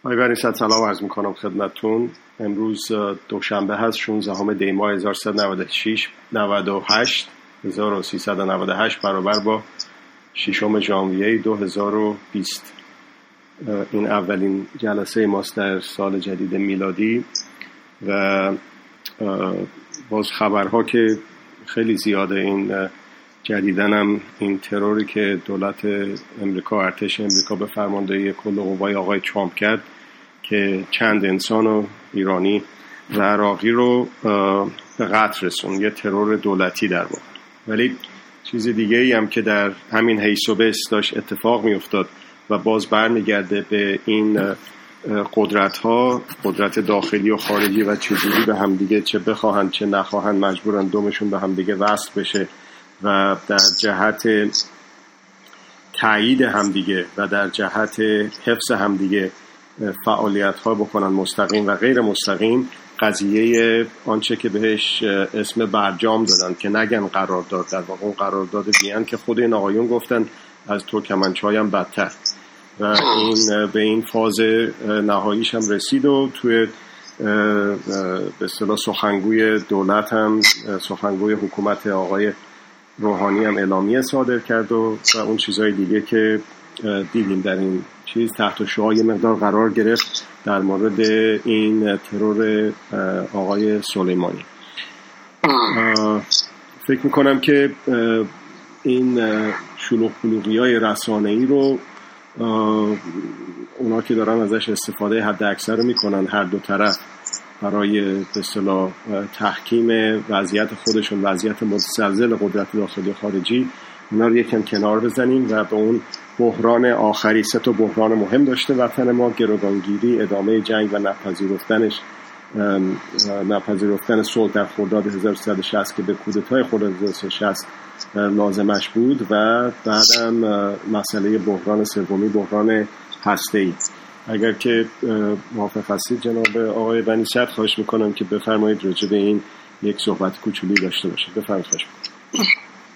آقای بنی‌صدر سلام عرض میکنم خدمتتون. امروز دوشنبه هست 16 دی ماه 1398 برابر با 6 ژانویه 2020. این اولین جلسه ماست در سال جدید میلادی و باز خبرها که خیلی زیاده. این جدیدن هم این تروری که دولت امریکا، ارتش امریکا به فرماندهی کل قوای آقای ترامپ کرد که چند انسان و ایرانی و عراقی رو به قتل رسون، یه ترور دولتی در واقع. ولی چیز دیگه ای هم که در همین حیث و بس داشت اتفاق می افتاد و باز برمیگرده به این قدرت داخلی و خارجی و چجوری به همدیگه چه بخواهند چه نخواهند مجبورن دومشون به همدیگه وصل بشه و در جهت تایید همدیگه و در جهت حفظ همدیگه فعالیت ها بکنن، مستقیم و غیر مستقیم. قضیه آنچه که بهش اسم برجام دادن که نگن قرارداد، در واقع اون قرارداد دیگه که خود این آقایون گفتن از ترکمنچای هم بدتر و این به این فاز نهاییش هم رسید و توی به اصطلاح سخنگوی دولت هم، سخنگوی حکومت آقای روحانی هم اعلامیه صادر کرد و اون چیزهای دیگه که دیدیم در این چیز تحت شعاع یه مقدار قرار گرفت در مورد این ترور آقای سلیمانی. فکر میکنم که این شلوغ پلوغی‌های رسانه‌ای رو اونا که دارن ازش استفاده حد اکثر رو میکنن، هر دو طرف، برای به اصطلاح تحکیم وضعیت خودشون، وضعیت متزلزل قدرت داخلی خارجی، اونا رو یکم کنار بزنیم و به اون بحران آخری، 3 تا بحران مهم داشته وطن ما: گروگانگیری، ادامه جنگ و نپذیرفتن صلح در خرداد 1360 که به کودتای خرداد 1360 لازمش بود و بعدم مسئله بحران سومی، بحران هسته‌ای. اگر که موافق هستید جناب آقای بنی‌صدر، خواهش میکنم که بفرمایید راجع به این یک صحبت کوچولی داشته باشید. بفرمایید. خواهش میکنم.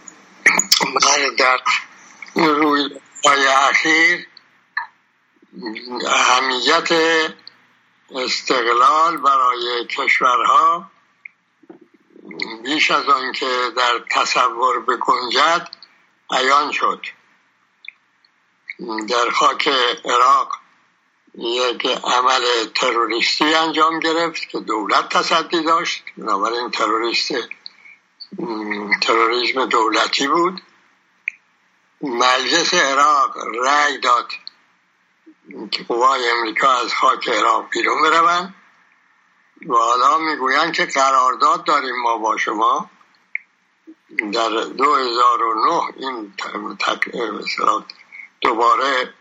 در روزهای اخیر اهمیت استقلال برای کشورها بیش از آن که در تصور بگنجد عیان شد. در خاک عراق یک عمل تروریستی انجام گرفت که دولت تصدی داشت، بنابراین تروریسم دولتی بود. مجلس عراق رأی داد که قوای امریکا از خاک عراق بیرون بروند و حالا میگویند که قرارداد داریم ما با شما. در 2009 این دوباره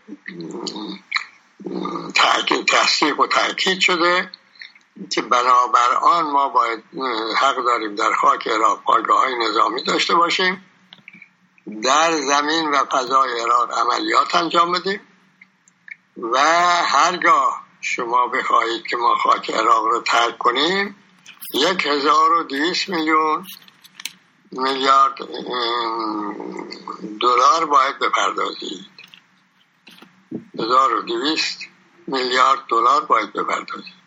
تصدیق و تأکید شده که بنابر آن ما باید حق داریم در خاک عراق پایگاه‌های نظامی داشته باشیم، در زمین و فضای عراق عملیات انجام بدیم و هرگاه شما بخواهید که ما خاک عراق رو ترک کنیم 1200 میلیارد دلار باید بپردازید. 1200 میلیارد دلار باید بپردازید.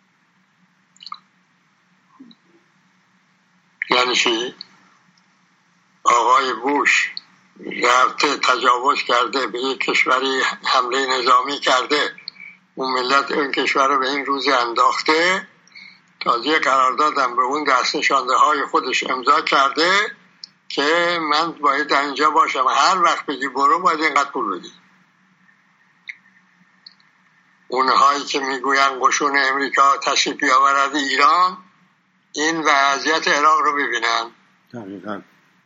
یعنی چی؟ آقای بوش رفته تجاوز کرده به یک کشوری، حمله نظامی کرده، اون ملت اون کشور رو به این روز انداخته، تازه قراردادم به اون دست نشانده های خودش امضا کرده که من باید در اینجا باشم، هر وقت بگی برو باید اینقدر پول بدی. اونهایی که میگوین قشون امریکا تشریف بیاورد ایران، این وضعیت عراق رو ببینن. دقیقاً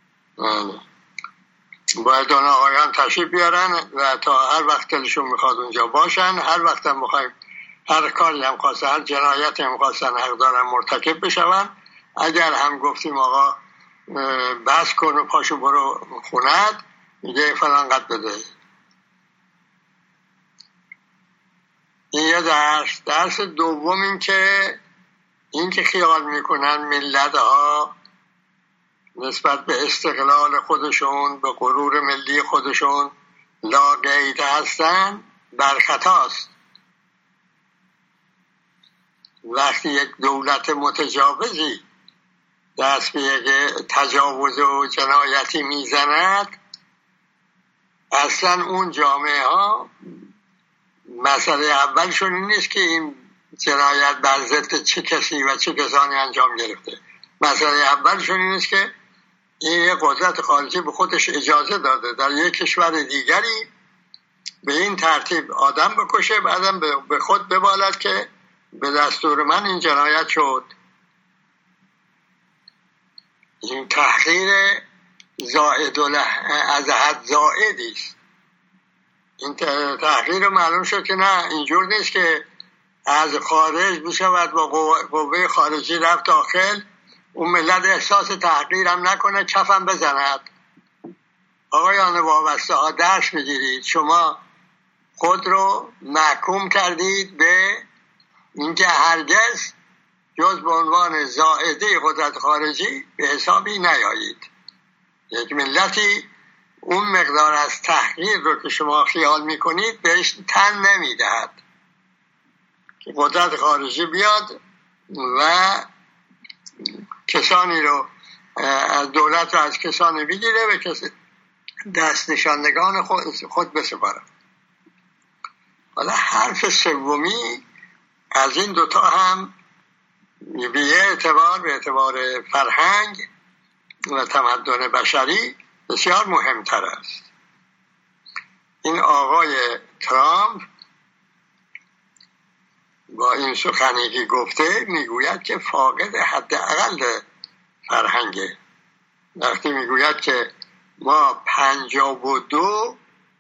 باید اون آقایان تشریف بیارن و تا هر وقت دلشون میخواد اونجا باشن. هر وقت هم بخوایم، هر کاری هم خواستن، هر جنایتی هم خواستن، حق دارن مرتکب بشون. اگر هم گفتیم آقا بس کن و پاشو برو خونت، میگه فلان قد بده. این یه درس دوم این که خیال میکنن ملت ها نسبت به استقلال خودشون، به غرور ملی خودشون لاقیده هستن، بر خطاست. وقتی یک دولت متجاوزی دست به یک تجاوز و جنایتی میزند، اصلا اون جامعه ها مسئله اولشون این نیست که این جنایت بر ضد چه کسی و چه کسانی انجام گرفته. مسئله اولشون این نیست که این یک قدرت خارجی به خودش اجازه داده در یک کشور دیگری به این ترتیب آدم بکشه، بعدم به خود ببالد که به دستور من این جنایت شد. این تحقیر زائد از حد زائدی است. این تحقیر معلوم شد که نه، اینجور نیست که از خارج بشود با قوه خارجی رفت داخل، اون ملت احساس تحقیر هم نکنه، کفم بزند. آقایان وابسته ها درس بگیرید. شما خود رو محکوم کردید به اینکه هرگز جز به عنوان زائده قدرت خارجی به حسابی نیایید. یک ملتی اون مقدار از تحقیر رو که شما خیال میکنید بهش تن نمیدهد که قدرت خارجی بیاد و کسانی رو از دولت رو از کسانی بگیره و دست نشاندگان خود بسپاره. حالا حرف سومی از این دوتا هم به اعتبار فرهنگ و تمدن بشری بسیار مهمتر است. این آقای ترامپ با این سخنی که گفته میگوید که فاقد حداقل فرهنگه. وقتی میگوید که ما 52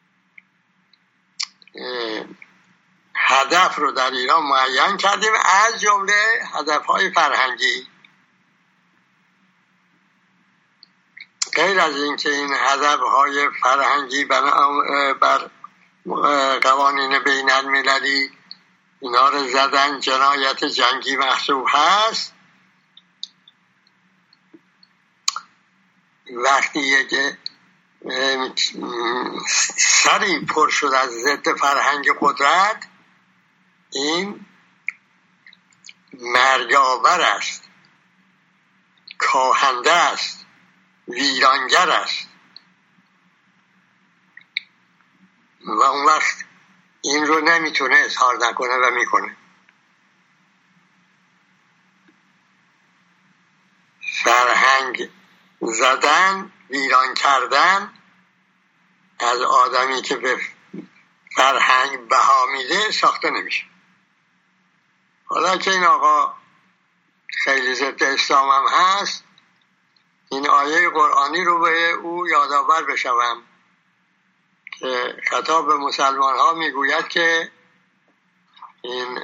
هدف رو در ایران معین کردیم، از جمله هدفهای فرهنگی. غیر از این که این هدفهای فرهنگی بر قوانین بین المللی اینا رو زدن جنایت جنگی محسوب هست، وقتی یک سری پر شد از ضد فرهنگ قدرت، این مرگاور است، کاهنده است، ویرانگر است. و اون وقت این رو نمیتونه اظهار نکنه و میکنه. فرهنگ زدن، ویران کردن از آدمی که به فرهنگ بها میده ساخته نمیشه. حالا که این آقا خیلی ضد اسلام هم هست، این آیه قرآنی رو به او یادآور بشوم که خطاب به مسلمان ها میگوید که این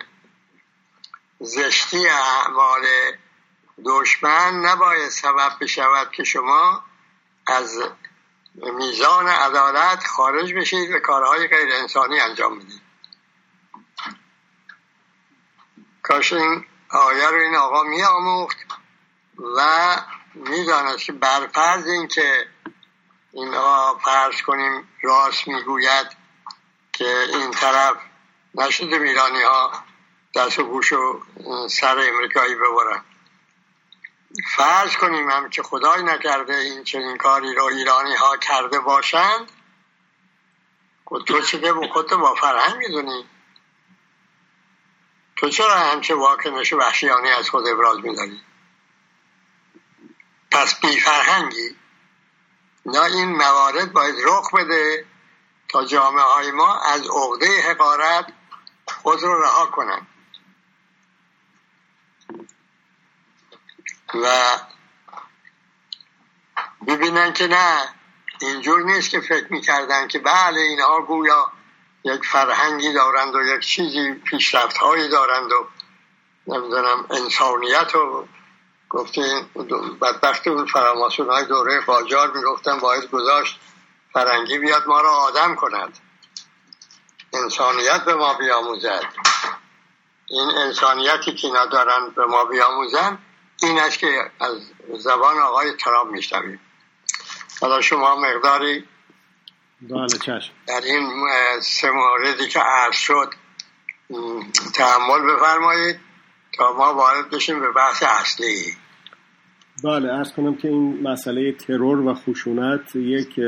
زشتی اعمال دشمن نباید سبب بشود که شما از میزان عدالت خارج بشید و کارهای غیر انسانی انجام بدید. کاش این آیه رو این آقا می آموخت و می دانست که برفرض این که این آقا فرض کنیم راست می گوید که این طرف نشده ایرانی ها دست و گوش و سر امریکایی ببرن، فرض کنیم هم که خدای نکرده این چنین کاری رو ایرانی ها کرده باشند، تو چه که خودت با فرهنگ میدونی؟ تو چرا همچه واکنش وحشیانه از خود ابراز میداری؟ پس بی فرهنگی. نه، این موارد باید رخ بده تا جامعه های ما از عقده حقارت خود رو رها کنن و ببینن که نه، اینجور نیست که فکر میکردن که بله اینها گویا یک فرهنگی دارند و یک چیزی پیشرفت هایی دارند و نمیدونم انسانیت و گفتین بدبخت اون فراماسون های دوره قاجار میگفتن باید گذاشت فرهنگی بیاد ما را آدم کند، انسانیت به ما بیاموزد. این انسانیتی که اینا دارن به ما بیاموزن این است که از زبان آقای ترامپ میشنویم. حالا شما مقداری در این سه موردی که عرض شد تأمل بفرمایید تا ما وارد بشیم به بحث اصلی. بله، عرض کنم که این مسئله ترور و خشونت یک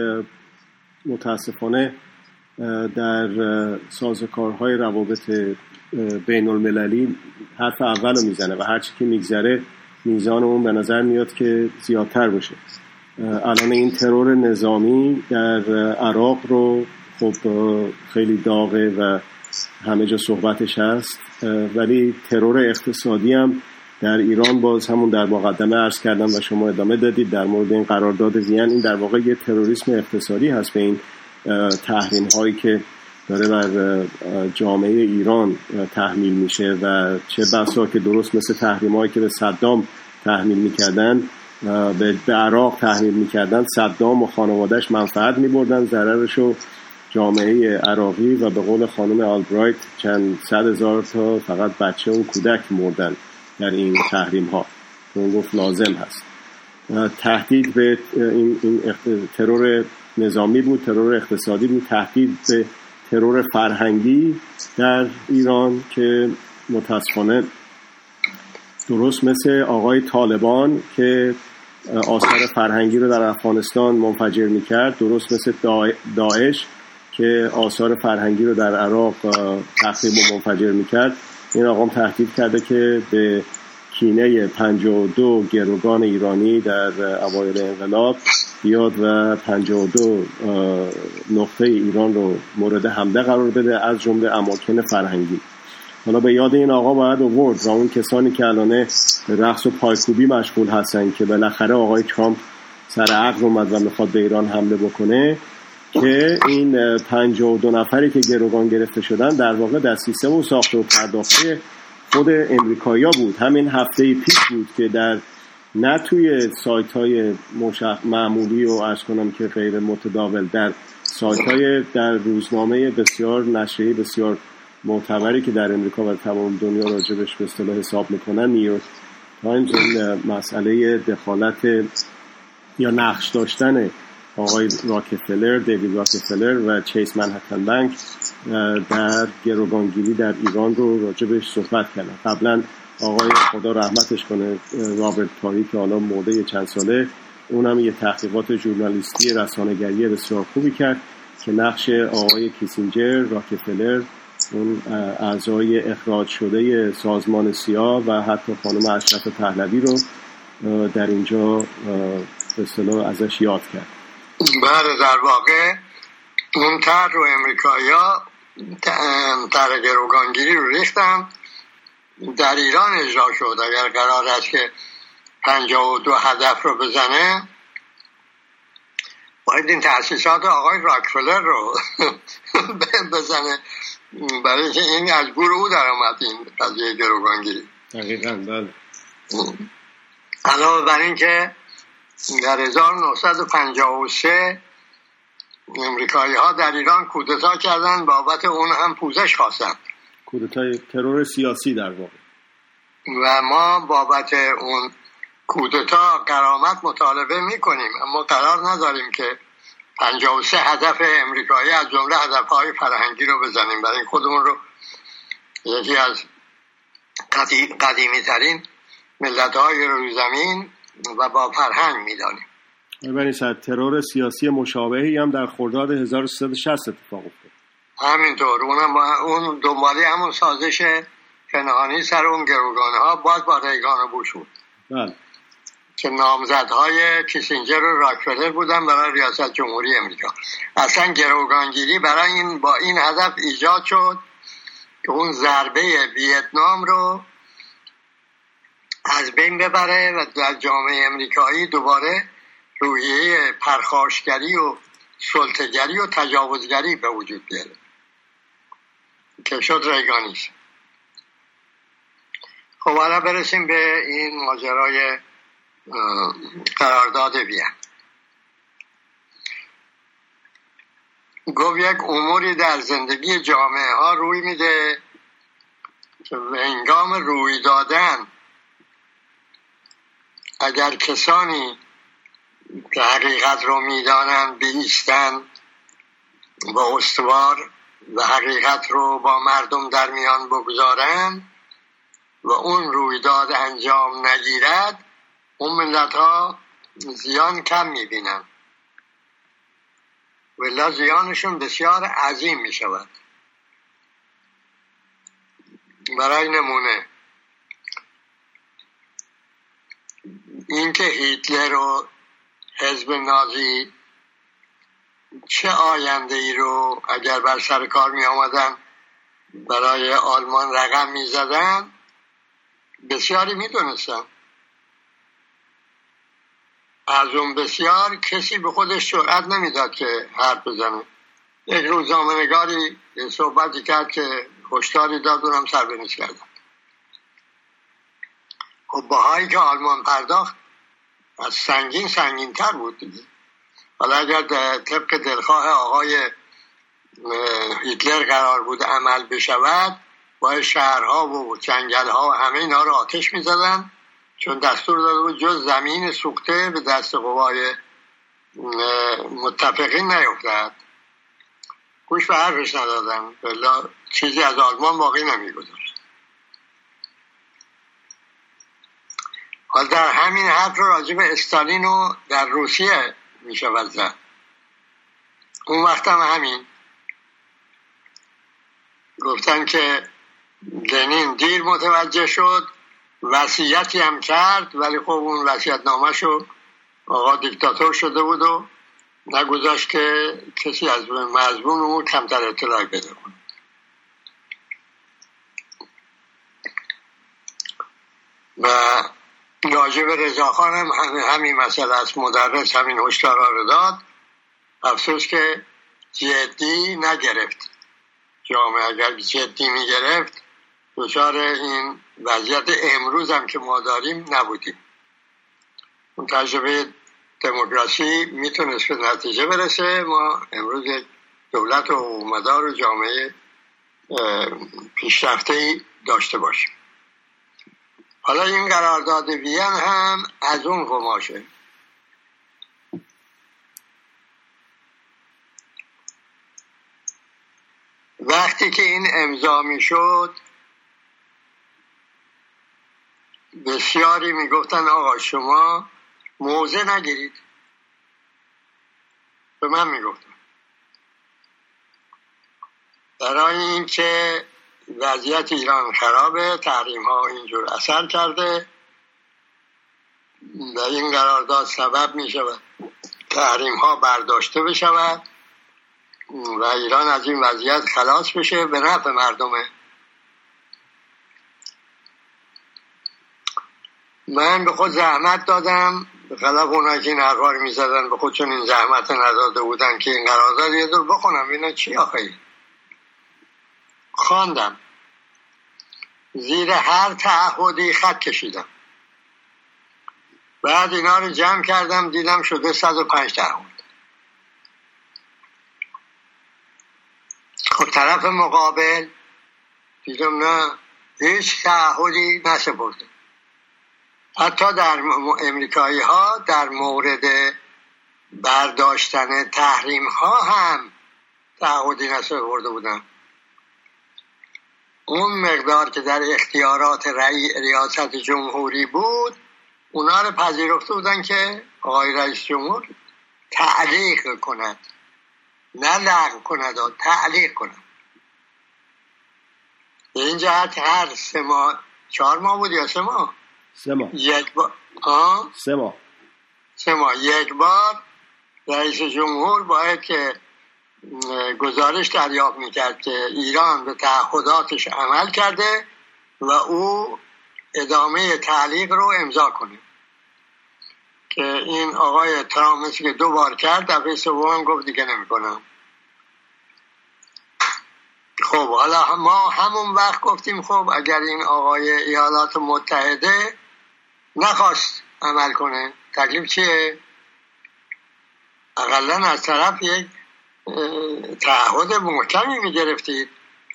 متاسفانه در سازوکارهای روابط بین المللی حرف اول رو میزنه و هرچی که میگذره میزان اون به نظر میاد که زیادتر بشه. الان این ترور نظامی در عراق رو خب خیلی داغه و همه جا صحبتش هست، ولی ترور اقتصادی هم در ایران باز همون در مقدمه عرض کردم و شما ادامه دادید در مورد این قرارداد وین. این در واقع یه تروریسم اقتصادی هست به این تحریم هایی که داره بر جامعه ایران تحمیل میشه و چه بسا که درست مثل تحریم هایی که به صدام تحمیل میکردن به عراق تحمیل میکردن، صدام و خانوادهش منفعت میبردن، ضررشو جامعه عراقی و به قول خانم آلبرایت چند 100,000 تا فقط بچه و کودک مردن در این تحریم ها که اون گفت لازم هست. تهدید به این ترور نظامی بود، ترور اقتصادی بود، تهدید به ترور فرهنگی در ایران که متاسفانه درست مثل آقای طالبان که آثار فرهنگی رو در افغانستان منفجر میکرد، درست مثل داعش که آثار فرهنگی رو در عراق تخریب و منفجر میکرد، این آقام تهدید کرده که به کینه 52 گروگان ایرانی در اوایل انقلاب بیاد و 52 نقطه ایران رو مورد حمله قرار بده، از جمله اماکن فرهنگی. حالا به یاد این آقا باید آورد و اون کسانی که الان به رقص و پایکوبی مشغول هستن که بالاخره آقای ترامپ سر عقل اومد و میخواد به ایران حمله بکنه، که این 52 نفری که گروگان گرفته شدن در واقع در سیستم و ساخته و پرداخته خود امریکایی‌ها بود. همین هفته پیش بود که در نه توی سایت‌های معمولی و عرض کنم که غیر متداول، در سایت‌های در روزنامه بسیار نشریه بسیار معتبری که در امریکا و تمام دنیا راجبش به اصطلاح حساب میکنن، نیویورک تایمز، این مسئله دخالت یا نقش داشتن آقای راکفلر، دیوید راکفلر و چیس منهتن بانک در گروگانگیری در ایران رو راجبش صحبت کردن. قبلا آقای خدا رحمتش کنه رابرت تاری که حالا مرده چند ساله، اونم یه تحقیقات ژورنالیستی رسانه‌گری بسیار خوبی کرد که نقش آقای کیسینجر، راکفلر، اون اعضای اخراج شده سازمان سیا و حتی خانم اشرف پهلوی رو در اینجا به اصطلاح ازش یاد کرد. بله، در واقع اون طرح رو امریکایی‌ها طرح گروگانگیری رو ریختن، در ایران اجرا شد. اگر قرار است که 52 هدف رو بزنه، باید این تأسیسات آقای راکفلر رو بزنه، برای اینکه این از گور او در آمد این قضیه گروگانگیری. دقیقاً بله. علاوه بر این که در 1953 امریکایی ها در ایران کودتا کردن، بابت اون هم پوزش خواستن، کودتای ترور سیاسی در واقع، و ما بابت اون کودتا غرامت مطالبه میکنیم، اما قرار نداریم که 53 هدف امریکایی از جمله هدفهای فرهنگی رو بزنیم، برای خودمون رو یکی از قدیمی ترین ملت‌های روی زمین و با فرهنگ میدانیم. ببینید ترور سیاسی مشابهی هم در خرداد 1360 اتفاق افتاد. همینطور اون دنبالی همون سازش پنهانی سر اون گروگان‌ها باز با ریگان و بوش بود. بله. که نامزدهای کیسینجر و راکفلر بودن برای ریاست جمهوری امریکا. اصلا گروگانگیری برای با این هدف ایجاد شد که اون ضربه ویتنام رو از بین ببره و در جامعه امریکایی دوباره روحیه پرخاشگری و سلطه‌گری و تجاوزگری به وجود بیاره که شد ریگانیسم. خب حالا برسیم به این ماجرای قرارداد وین. گفت یک اموری در زندگی جامعه ها روی میده که به هنگام روی دادن اگر کسانی که حقیقت رو میدانند بیستن و استوار و حقیقت رو با مردم در میان بگذارن و اون رویداد انجام نگیرد، اون ملت ها زیان کم میبینن، ولی زیانشون بسیار عظیم میشود. برای نمونه اینکه هیتلر و حزب نازی چه آینده ای رو اگر بر سر کار می آمدن برای آلمان رقم می زدن، بسیاری می دونستن. از اون بسیار کسی به خودش جرئت نمی داد که حرف بزنه. یک روزنامه‌نگاری صحبتی کرد که هشداری داد، اونم سربنیز کردن. خب باهایی که آلمان پرداخت از سنگین تر بود دیگه. حالا اگر طبق دلخواه آقای هیتلر قرار بود عمل بشود، باید شهرها و جنگلها و همه اینا رو آتش می‌زدن، چون دستور داده بود جز زمین سوخته به دست قوای متفقین نیفتد. گوش به حرفش ندادن، بلا چیزی از آلمان باقی نمی‌گذاشت. حالا در همین حرف رو راجع به استالین و در روسیه میشود زد. اون وقت هم همین گفتن که لنین دیر متوجه شد، وصیتی هم کرد، ولی خب اون وصیت نامه‌شو آقا دیکتاتور شده بود و نگذاشت که کسی از مضمون اون کمتر اطلاعی بده کنه. و راجع به رضاخان هم همین مسئله است. مدرس همین هشدارا رو داد، افسوس که جدی نگرفت. جامعه اگر جدی میگرفت دچار این وضعیت امروز هم که ما داریم نبودیم. اون تجربه دموکراسی میتونست به نتیجه برسه، ما امروز یک دولت و مدار و جامعه پیشرفته‌ای داشته باشیم. حالا این قرارداد وین هم از اون قماشه. وقتی که این امضا می شد بسیاری می گفتن آقا شما موضع نگیرید. به من می گفتن برای این که وضعیت ایران خرابه، تحریم ها اینجور اثر کرده و این قرارداد سبب می شود تحریم ها برداشته بشود و ایران از این وضعیت خلاص بشه، به نفع مردمه. من به خود زحمت دادم، به خلاف اونایی که این حرفا رو میزدن به خودشون این زحمت نداده بودن که این قرارداد یه دور بخونم اینا چی آخه. خواندم، زیر هر تعهدی خط کشیدم، بعد اینا رو جمع کردم دیدم شده 105 تعهد. خب طرف مقابل دیدم نه، هیچ تعهدی نسپرده. حتی در امریکایی ها در مورد برداشتن تحریم ها هم تعهدی نسپرده بودن. اون مقدار که در اختیارات ریاست جمهوری بود اونا رو پذیرفته بودن که آقای رئیس جمهور تعلیق کند، نه لغو کند، تعلیق کند. این جهت هر 3 ماه 4 ماه بود یا 3 ماه 3 ماه یک بار 3 ماه یک بار رئیس جمهور باید که گزارش دریافت میکرد که ایران به تعهداتش عمل کرده و او ادامه تعلیق رو امضا کنه. که این آقای ترامپ که 2 بار کرد، دفعه سوم گفت دیگه نمیکنم. خب حالا ما همون وقت گفتیم خب اگر این آقای ایالات متحده نخواست عمل کنه تکلیف چیه؟ اقلا از طرف یک تعهد محکمی میگرفتید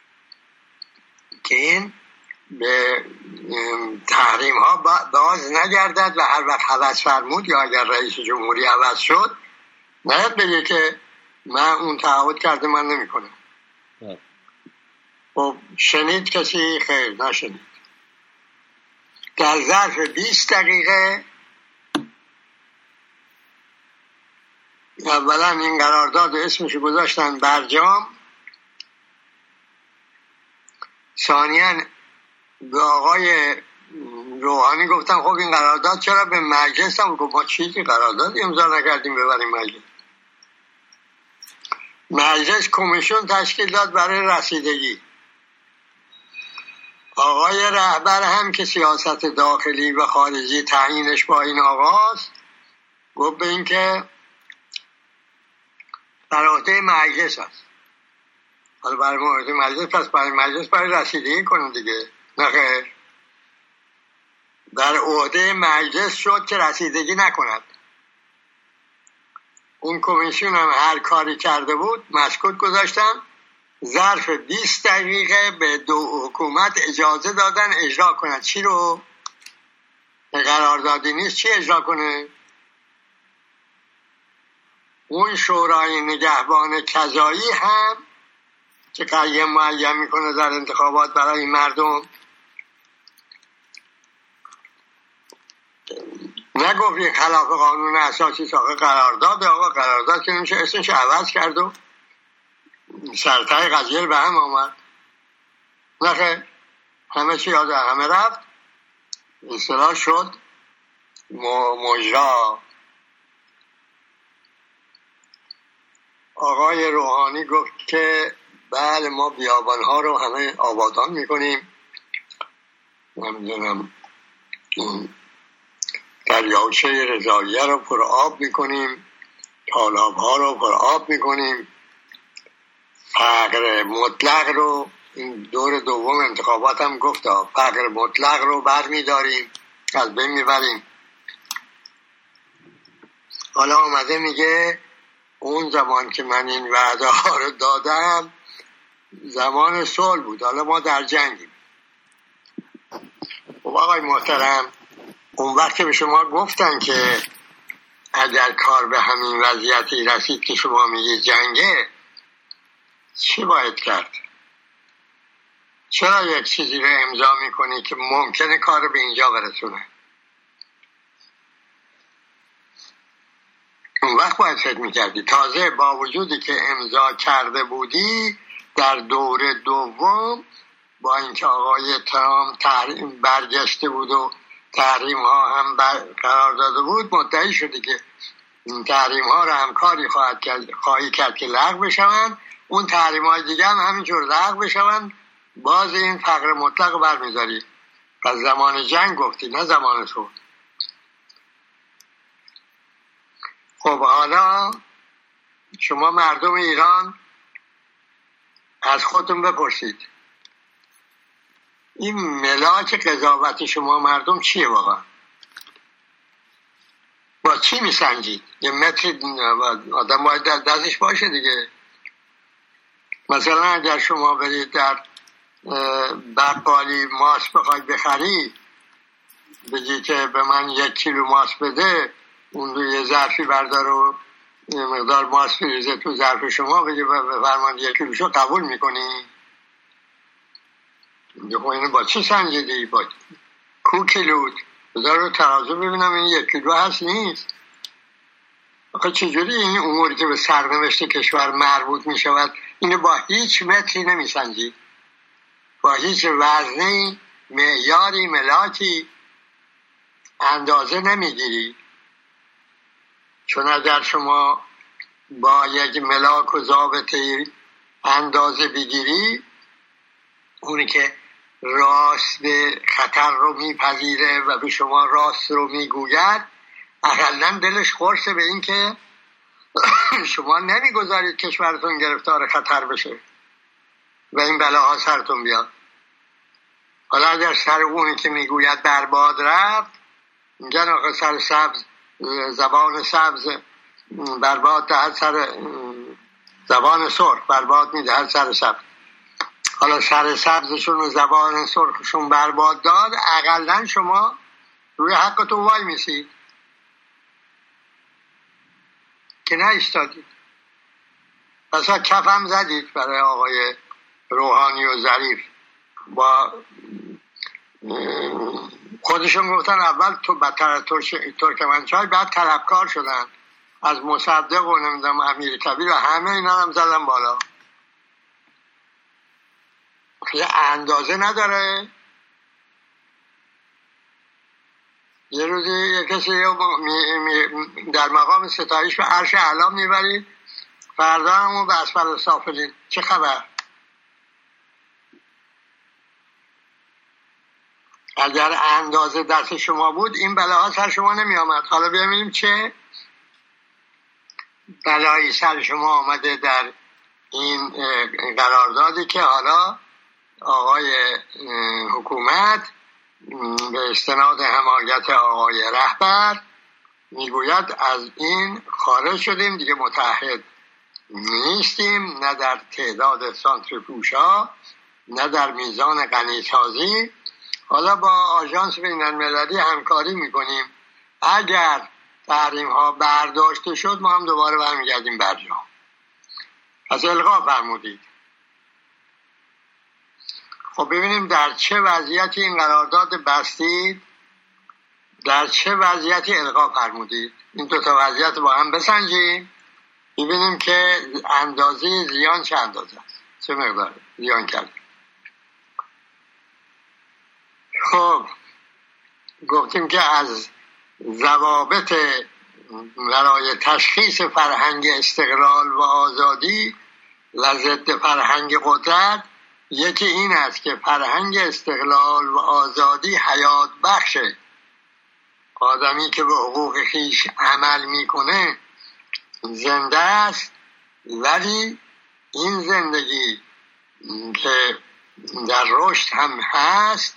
که این به تحریم ها باز نگردد و هر وقت هوس فرمود یا اگر رئیس جمهوری هوس شد باید بگه که من اون تعهد کرده من نمی کنم. خب شنید کسی؟ خیر نشنید. در ظرف 20 دقیقه اولا این قرارداد اسمش گذاشتن برجام، ثانیاً به آقای روحانی گفتن خب این قرارداد چرا به مجلس هم؟ گفت ما چیزی قرارداد امضا نکردیم ببریم مجلس. مجلس کمیسیون تشکیل داد برای رسیدگی. آقای رهبر هم که سیاست داخلی و خارجی تعیینش با این آقاست، گفت به این که در عهده مجلس هست. حالا برای عهده مجلس، پس برای مجلس برای رسیدگی کنه دیگه. نخیر، در عهده مجلس شد که رسیدگی نکند. اون کمیسیون هم هر کاری کرده بود مسکوت گذاشتن. ظرف 20 دقیقه به دو حکومت اجازه دادن اجرا کنند. چی رو؟ قراردادی نیست، چی اجرا کنه؟ اون شورای نگهبان قضایی هم که قیم معین میکنه در انتخابات برای مردم، نگفت یک خلاف قانون اساسی ساخه قرارداد. آقا قرارداد که نمیشه، اسمش عوض کرد و سرتای قضیه به هم آمد. نخیر، همه چی یاد همه رفت، اصطلاح شد مجرا. آقای روحانی گفت که بله ما بیابانها رو همه آبادان میکنیم، نمیدونم دریاچه رضاییه رو پر آب میکنیم، تالاب ها رو پر آب میکنیم، فقر مطلق رو، این دور دوم انتخابات هم گفت فقر مطلق رو بر میداریم، از بین میبریم. حالا آمده میگه اون زمان که من این وعده ها رو دادم زمان صلح بود، حالا ما در جنگیم. خب آقای محترم، اون وقت که به شما گفتن که اگر کار به همین وضعیتی رسید که شما میگید جنگه، چی باید کرد؟ چرا یک چیزی رو امضا میکنی که ممکنه کار به اینجا برسونه؟ اون وقت باید فکر میکردی. تازه با وجودی که امضا کرده بودی در دور دوم، با اینکه آقای ترامپ تحریم برگشته بود و تحریم ها هم قرار داده بود، مدعی شده که این تحریم ها رو همکاری خواهی کرد که لغو بشوند، اون تحریم های دیگه هم همینجور لغو بشوند، باز این فقر مطلق برمیداری. پس زمان جنگ گفتی، نه زمان تو. خب حالا شما مردم ایران از خودتون بپرسید این ملاک قضاوت شما مردم چیه واقعا؟ با چی میسنجید؟ یه متر آدم باید در دستش باشه دیگه. مثلا اگر شما برید در بقالی ماست بخوای بخری، بگی که به من 1 کیلو ماست بده، اون رو یه ظرفی بردار و مقدار ماست بریزه تو ظرف شما، بگی بفرمان 1 کیلو شو قبول میکنی؟ خب اینو با چی سنجیدی؟ با کو کیلوت؟ بذار رو ترازو ببینم این 1 کیلو هست نیست. آخه چجوری این اموری که به سرنوشت کشور مربوط می شود اینو با هیچ متری نمی سنجی، با هیچ وزنی، معیاری، ملاکی اندازه نمی گیری؟ چون اگر شما با یک ملاک و ضابطه اندازه بگیری، اونی که راست به خطر رو میپذیره و به شما راست رو میگوید، اقلن دلش خورسه به این که شما نمیگذارید کشورتون گرفتار خطر بشه و این بلاها سرتون بیاد. حالا اگر سر اونی که میگوید برباد رفت، میگن آقا سر سبز، زبان سبز برباد دهد سر زبان سرخ برباد میدهد سر سبز. حالا سر سبزشون و زبان سرخشون برباد داد، اقلن شما روی حقتون وای میسید که نه ایستادید. پسا کفم زدید برای آقای روحانی و ظریف با خودشون گفتن اول تو بدتر از ترکمنچای، بعد طلبکار شدن از مصدق و نمیدونم امیر کبیر و همه اینا هم زدن بالا. یه اندازه نداره. یه روزی یه کسی در مقام ستایش به عرش اعلا میبرید، فردا همون به اسفل سافلین. چه خبر؟ اگر اندازه دست شما بود این بلاها سر شما نمی آمد. حالا ببینیم چه بلایی سر شما آمده در این قراردادی که حالا آقای حکومت به استناد حمایت آقای رهبر میگوید از این خارج شدیم، دیگه متحد نیستیم، نه در تعداد سانتریفیوژها نه در میزان غنیسازی. حالا با آژانس بین‌المللی همکاری میکنیم، اگر تحریم ها برداشته شد ما هم دوباره برمیگردیم برجام. پس الغا فرمودید. خب ببینیم در چه وضعیتی این قرارداد بستید، در چه وضعیتی الغا فرمودید. این دو تا وضعیت با هم بسنجیم، ببینیم که اندازه زیان چه اندازه است، چه مقدار زیان کرد. خب گفتیم که از ضوابط برای تشخیص فرهنگ استقلال و آزادی و ضد فرهنگ قدرت یکی این است که فرهنگ استقلال و آزادی حیات بخشه. آدمی که به حقوق خویش عمل میکنه زنده است، ولی این زندگی که در رشد هم هست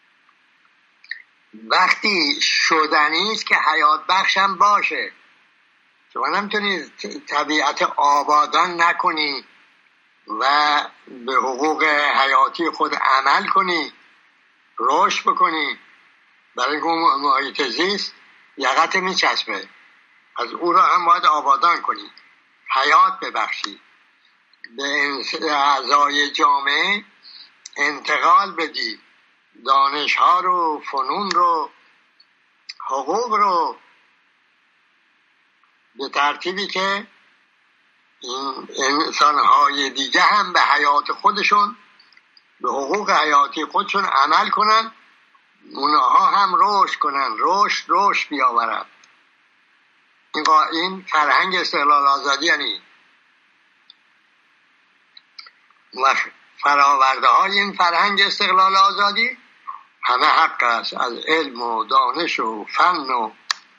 وقتی شدنی است که حیات بخش هم باشه. شما نمیتونی طبیعت آبادان نکنی و به حقوق حیاتی خود عمل کنی، رشد بکنی، برای اینکه محیط زیست یقت میچسبه، از او را هم باید آبادان کنی، حیات ببخشی، به اعضای جامعه انتقال بدی، دانش‌ها رو، فنون رو، حقوق رو، به ترتیبی که این انسان‌های دیگه هم به حیات خودشون، به حقوق حیاتی خودشون عمل کنن، اونها هم رشد کنن، رشد بیاورن. این فرهنگ استقلال آزادی یعنی و فراورده های این فرهنگ استقلال آزادی همه حق است، از علم و دانش و فن و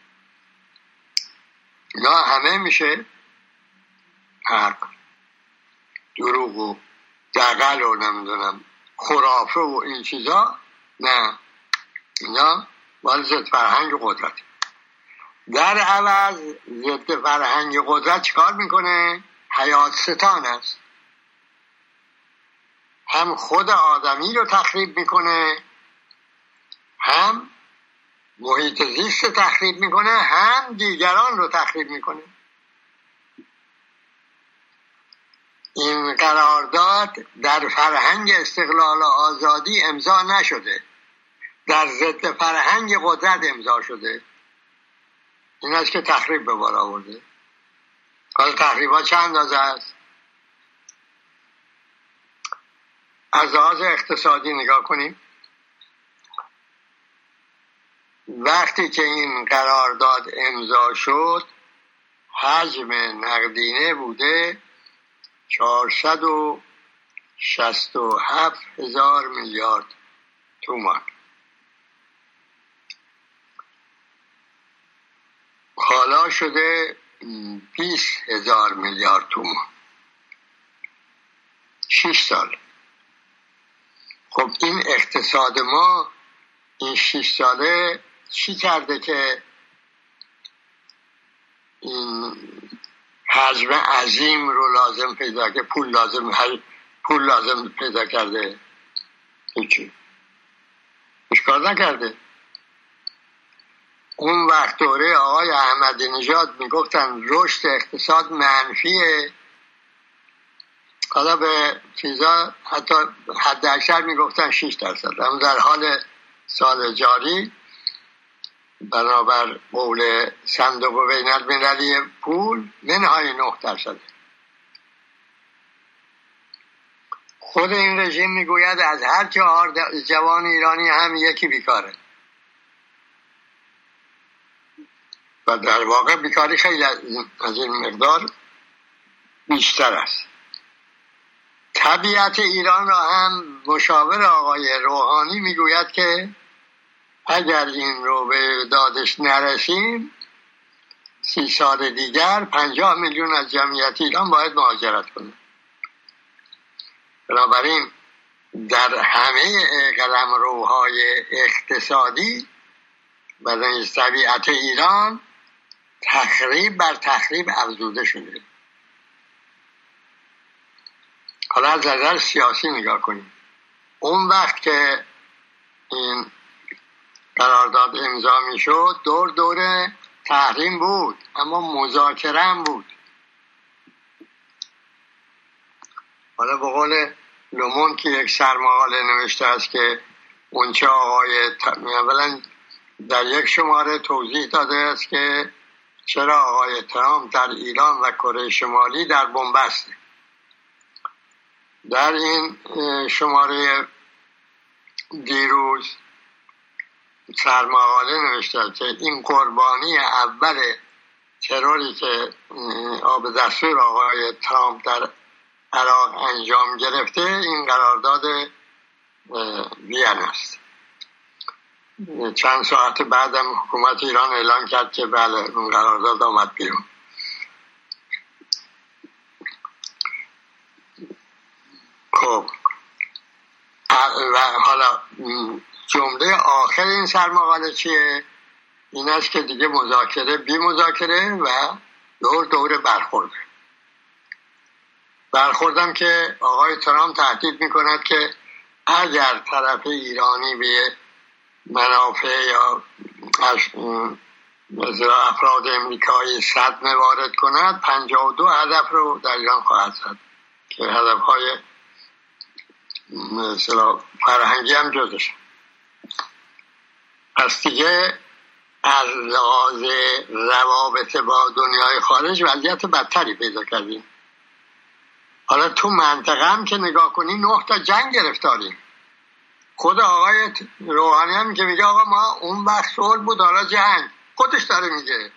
اینا همه میشه حق. دروغ و دغل و نمیدونم خرافه و این چیزا نه، اینا باید ضد فرهنگ قدرت. در عوض ضد فرهنگ قدرت چیکار میکنه؟ حیات ستان است. هم خود آدمی رو تخریب میکنه، هم محیط زیست رو تخریب میکنه، هم دیگران رو تخریب میکنه. این قرارداد در فرهنگ استقلال و آزادی امضا نشده، در ضد فرهنگ قدرت امضا شده. این است که تخریب به بار آورده. حالا تخریب ها چند اندازه است؟ از لحاظ اقتصادی نگاه کنیم. وقتی که این قرارداد امضا شد حجم نقدینه بوده 467,000 میلیارد تومان. حالا شده 20,000 میلیارد تومان. 6 سال. خب این اقتصاد ما این 6 ساله چی کرده که این حجم عظیم رو لازم پیدا کرده، پول لازم پیدا کرده؟ هیچی اشکال نکرده. اون وقت دوره آقای احمدی نژاد میگفتن رشد اقتصاد منفیه، حالا به حتی حد اکثر میگفتن 6%. اما در حال سال جاری بنابر قول صندوق بین المللی پول منهای 9%. خود این رژیم میگوید از هر 4 جوان ایرانی هم یکی بیکاره و در واقع بیکاری خیلی از این مقدار بیشتر است. طبیعت ایران را هم مشاور آقای روحانی میگوید که اگر این رو به دادش نرسیم 30 سال دیگر 50 میلیون از جمعیت ایران باید مهاجرت کنه. بنابراین در همه قلمروهای اقتصادی برای طبیعت ایران تخریب بر تخریب افزوده شده. حالا از نظر سیاسی نگاه کنیم. اون وقت که این قرارداد امضا می شد دور تحریم بود، اما مذاکره هم بود. حالا به قول لومون که یک سرمقاله نوشته است که اونچه آقای اولا در یک شماره توضیح داده است که چرا آقای ترامپ در ایران و کره شمالی در بنبسته. در این شماره دیروز سرمقاله نوشته که این قربانی اول تروری که آب دستور آقای ترامپ در عراق انجام گرفته این قرارداد وین است. چند ساعت بعدم حکومت ایران اعلام کرد که بله اون قرارداد آمد بیرون. خب و حالا جمله آخر این سرمقاله چیه؟ این است که دیگه مذاکره بی مذاکره و دور برخوردم که آقای ترامپ تهدید میکند که اگر طرف ایرانی به منافع یا افراد امریکایی صدمه وارد کند 52 هدف رو در ایران خواهد زد که هدفهای مثلا فرهنگی هم جزش. پس دیگه از لحاظ روابط با دنیای خارج وضعیت بدتری پیدا کردیم. حالا تو منطقه هم که نگاه کنی 9 تا جنگ گرفتاریم. خود آقای روحانی هم که میگه آقا ما اون وقت صلح بود حالا جنگ، خودش داره میگه.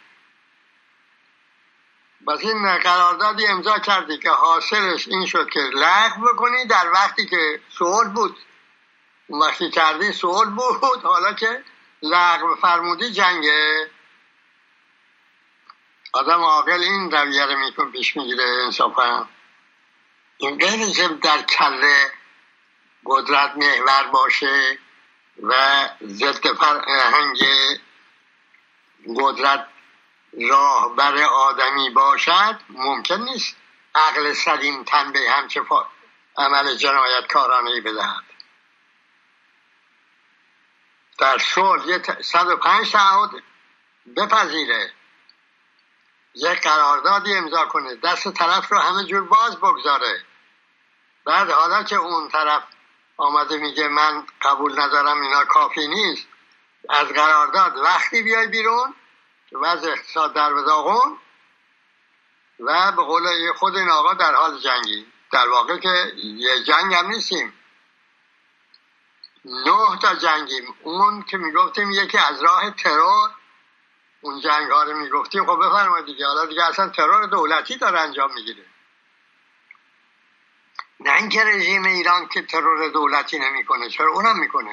بس این قراردادی امضا کردی که حاصلش این شد که لغو بکنی در وقتی که صلح بود. اون وقتی کردی صلح بود، حالا که لغو فرمودی جنگه. آدم عاقل این رویه رو میکن پیش میگیره انصافا. این غیر که در کله قدرت محور باشه و ضد فرهنگ قدرت راهبر آدمی باشد ممکن نیست عقل سلیم تن به همچه عمل جنایتکارانه‌ای بدهد. در صلح 105 تعهد بپذیره، یک قراردادی امضا کنه، دست طرف رو همه جور باز بگذاره. بعد حالا که اون طرف آمده میگه من قبول ندارم اینا کافی نیست، از قرارداد وقتی بیای بیرون که وضع اقتصاد در بداغون و به قول خود این آقا در حال جنگی. در واقع که یه جنگ هم نیستیم، 9 تا جنگیم. اون که میگفتیم یکی از راه ترور اون جنگ ها رو میگفتیم. خب بفرمایید دیگه، حالا دیگه اصلا ترور دولتی داره انجام میگیره، نه اینکه رژیم ایران که ترور دولتی نمیکنه، چرا اونم میکنه.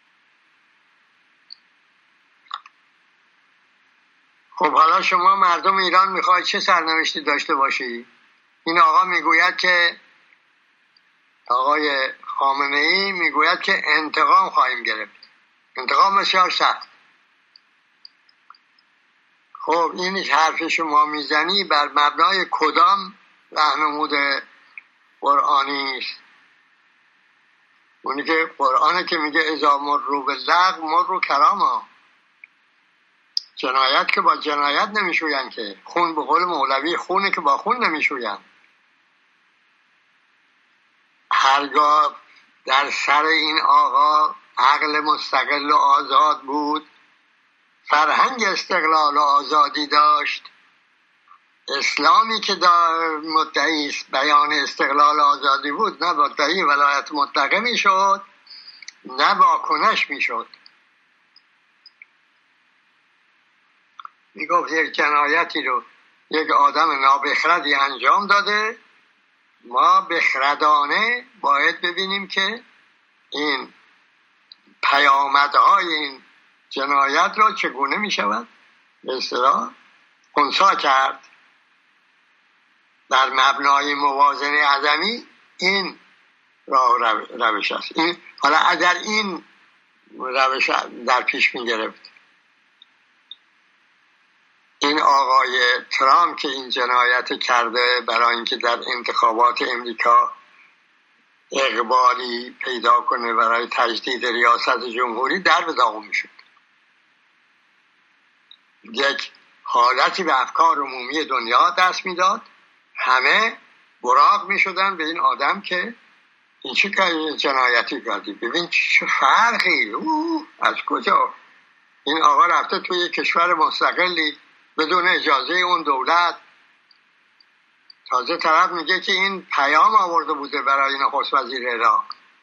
خب حالا شما مردم ایران میخواید چه سرنوشتی داشته باشی؟ این آقا میگوید که آقای خامنه‌ای میگوید که انتقام خواهیم گرفت، انتقام بسیار سخت. خب این حرف شما میزنی بر مبنای کدام راهنمود قرآنی است؟ اونی که قرآنه که میگه اذا مروا باللغو مروا کراما. جنایت که با جنایت نمیشوین، که خون به قول مولوی خونه که با خون نمیشوین. هرگاه در سر این آقا عقل مستقل و آزاد بود فرهنگ استقلال و آزادی داشت، اسلامی که مدعی بیان استقلال و آزادی بود نه مدعی ولایت مطلقه میشد نه واکنش میشد. میگفت یک جنایتی رو یک آدم نابخردی انجام داده، ما بخردانه باید ببینیم که این پیامدهای این جنایت را چگونه می شود به اصطلاح خنثی کرد. در مبنای موازنه عدمی این راه روش است. حالا اگر این روش در پیش می گرفت این آقای ترامپ که این جنایت کرده برای اینکه در انتخابات امریکا اقبالی پیدا کنه برای تجدید ریاست جمهوری، در به داغون میشد. یک حالتی به افکار عمومی دنیا دست میداد، همه براق میشدن به این آدم که این چه جنایتی کردی، ببین چه فرقی، از کجا این آقا رفته توی یک کشور مستقلی بدون اجازه اون دولت. تازه طرف میگه که این پیام آورده بوده برای نخست وزیر عراق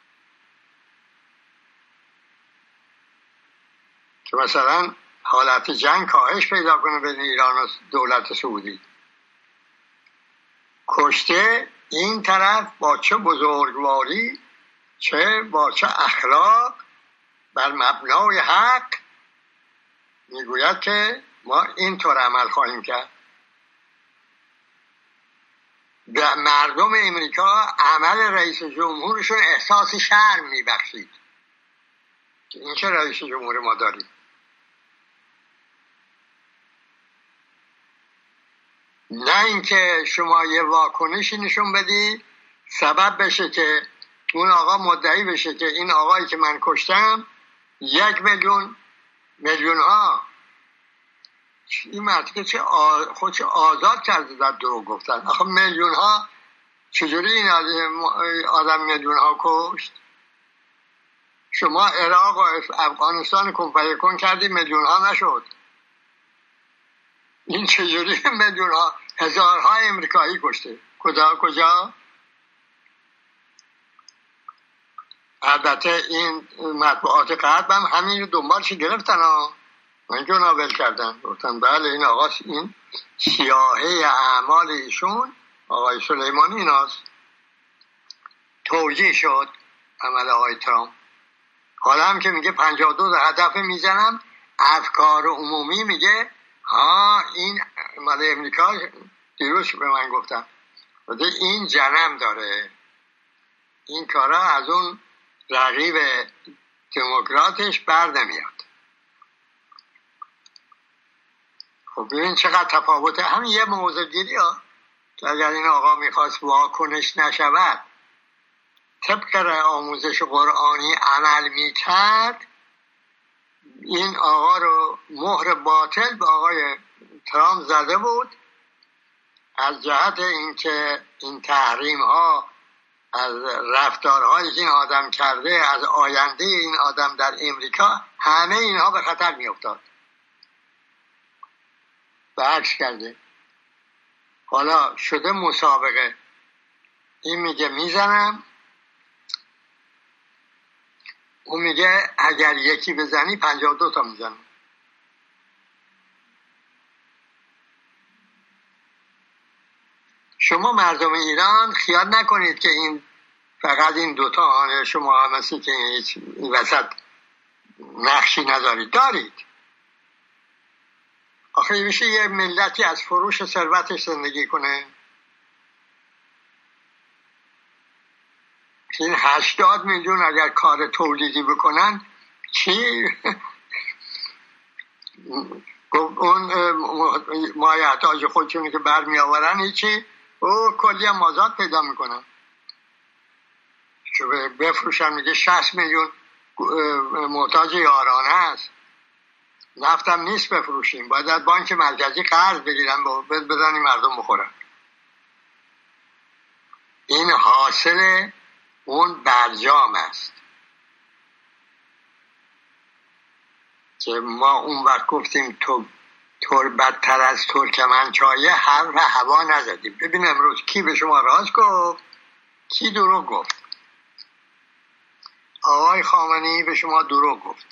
که مثلا حالت جنگ کاهش پیدا کنه بین ایران و دولت سعودی. کشته این طرف با چه بزرگواری، با چه اخلاق، بر مبنای حق میگوید که ما اینطور عمل خواهیم کرد. به مردم امریکا عمل رئیس جمهورشون احساس شرم میبخشید که این چه رئیس جمهور ما داریم. نه اینکه شما یه واکنشی نشون بدی سبب بشه که اون آقا مدعی بشه که این آقایی که من کشتم 1 میلیون ها این مرد که خودش آزاد کرده در دروغ گفتن. آخه میلیون ها چجوری این آدم میلیون ها کشت؟ شما عراق و افغانستان کنفره کن کردی میلیون ها نشد. این چجوری میلیون ها هزارها امریکایی کشته؟ کجا؟ البته این مطبوعات غرب هم همین رو دنبالش گرفتن ها، من که نابل کردن، گفتن بله این آقا این سیاهه اعمال ایشون آقای سلیمانی ایناست. توجیه شد عمل آقای ترامپ. حالا هم که میگه 52 هدف میزنم، افکار عمومی میگه ها این مال امریکا. دیروز به من گفتن این جنم داره، این کارا از اون رقیب دموکراتش بر نمیاد. خب ببین چقدر تفاوته. همین یه موضوع گیری ها که اگر این آقا میخواست واکنش نشود طبق آموزش قرآنی عمل میکرد، این آقا رو مهر باطل به آقای ترامپ زده بود از جهت اینکه این تحریم ها از رفتارهایی که این آدم کرده، از آینده این آدم در امریکا، همه اینها به خطر می افتاد. برعکس کرده. حالا شده مسابقه، این میگه میزنم، اون میگه اگر یکی بزنی 52 تا میزنم. شما مردم ایران خیال نکنید که این فقط این دوتا شما هم هستی که این وسط نقشی ندارید. دارید. آخه میشه یه ملتی از فروش ثروتش زندگی کنه؟ این 80 میلیون اگر کار تولیدی بکنن چی؟ اون مایحتاج خودشونی که برمی آورن هیچی، او کلی هم مازاد پیدا میکنن که بفروشن. میگه 60 میلیون محتاج یارانه است، نفتم نیست بفروشیم، باید از بانک مرکزی قرض بگیرن بدن مردم بخورن. این حاصل اون برجام است که ما اون وقت گفتیم بدتر از ترکمنچایه هم و هوا نزدیم. ببین امروز کی به شما راست گفت، کی دروغ گفت؟ آقای خامنه‌ای به شما دروغ گفت.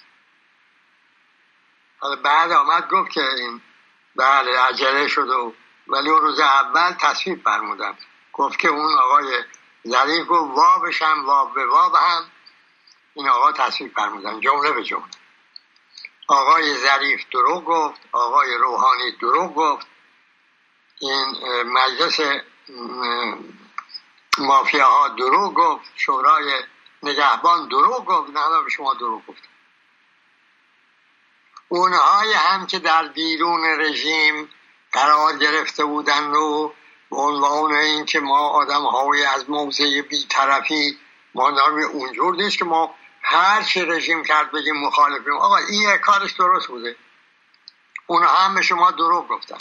حالا بعد آمد گفت که این بله عجله شد ولی اون روز اول تصویب فرمودم، گفت که اون آقای ظریف گفت وابش هم واب به واب هم این آقا تصویب فرمودن جمله به جمله. آقای ظریف دروغ گفت، آقای روحانی دروغ گفت، این مجلس مافیاها دروغ گفت، شورای نگهبان دروغ گفت، نه به شما دروغ گفت. اونهایی هم که در بیرون رژیم قرار گرفته بودن رو به عنوان این که ما آدم های از موضع بی‌طرفی ما نام اونجور نیست که ما هر چی رژیم کرد بگیم مخالفیم. آقا این کارش درست بوده، اونها هم به شما دروغ گفتن.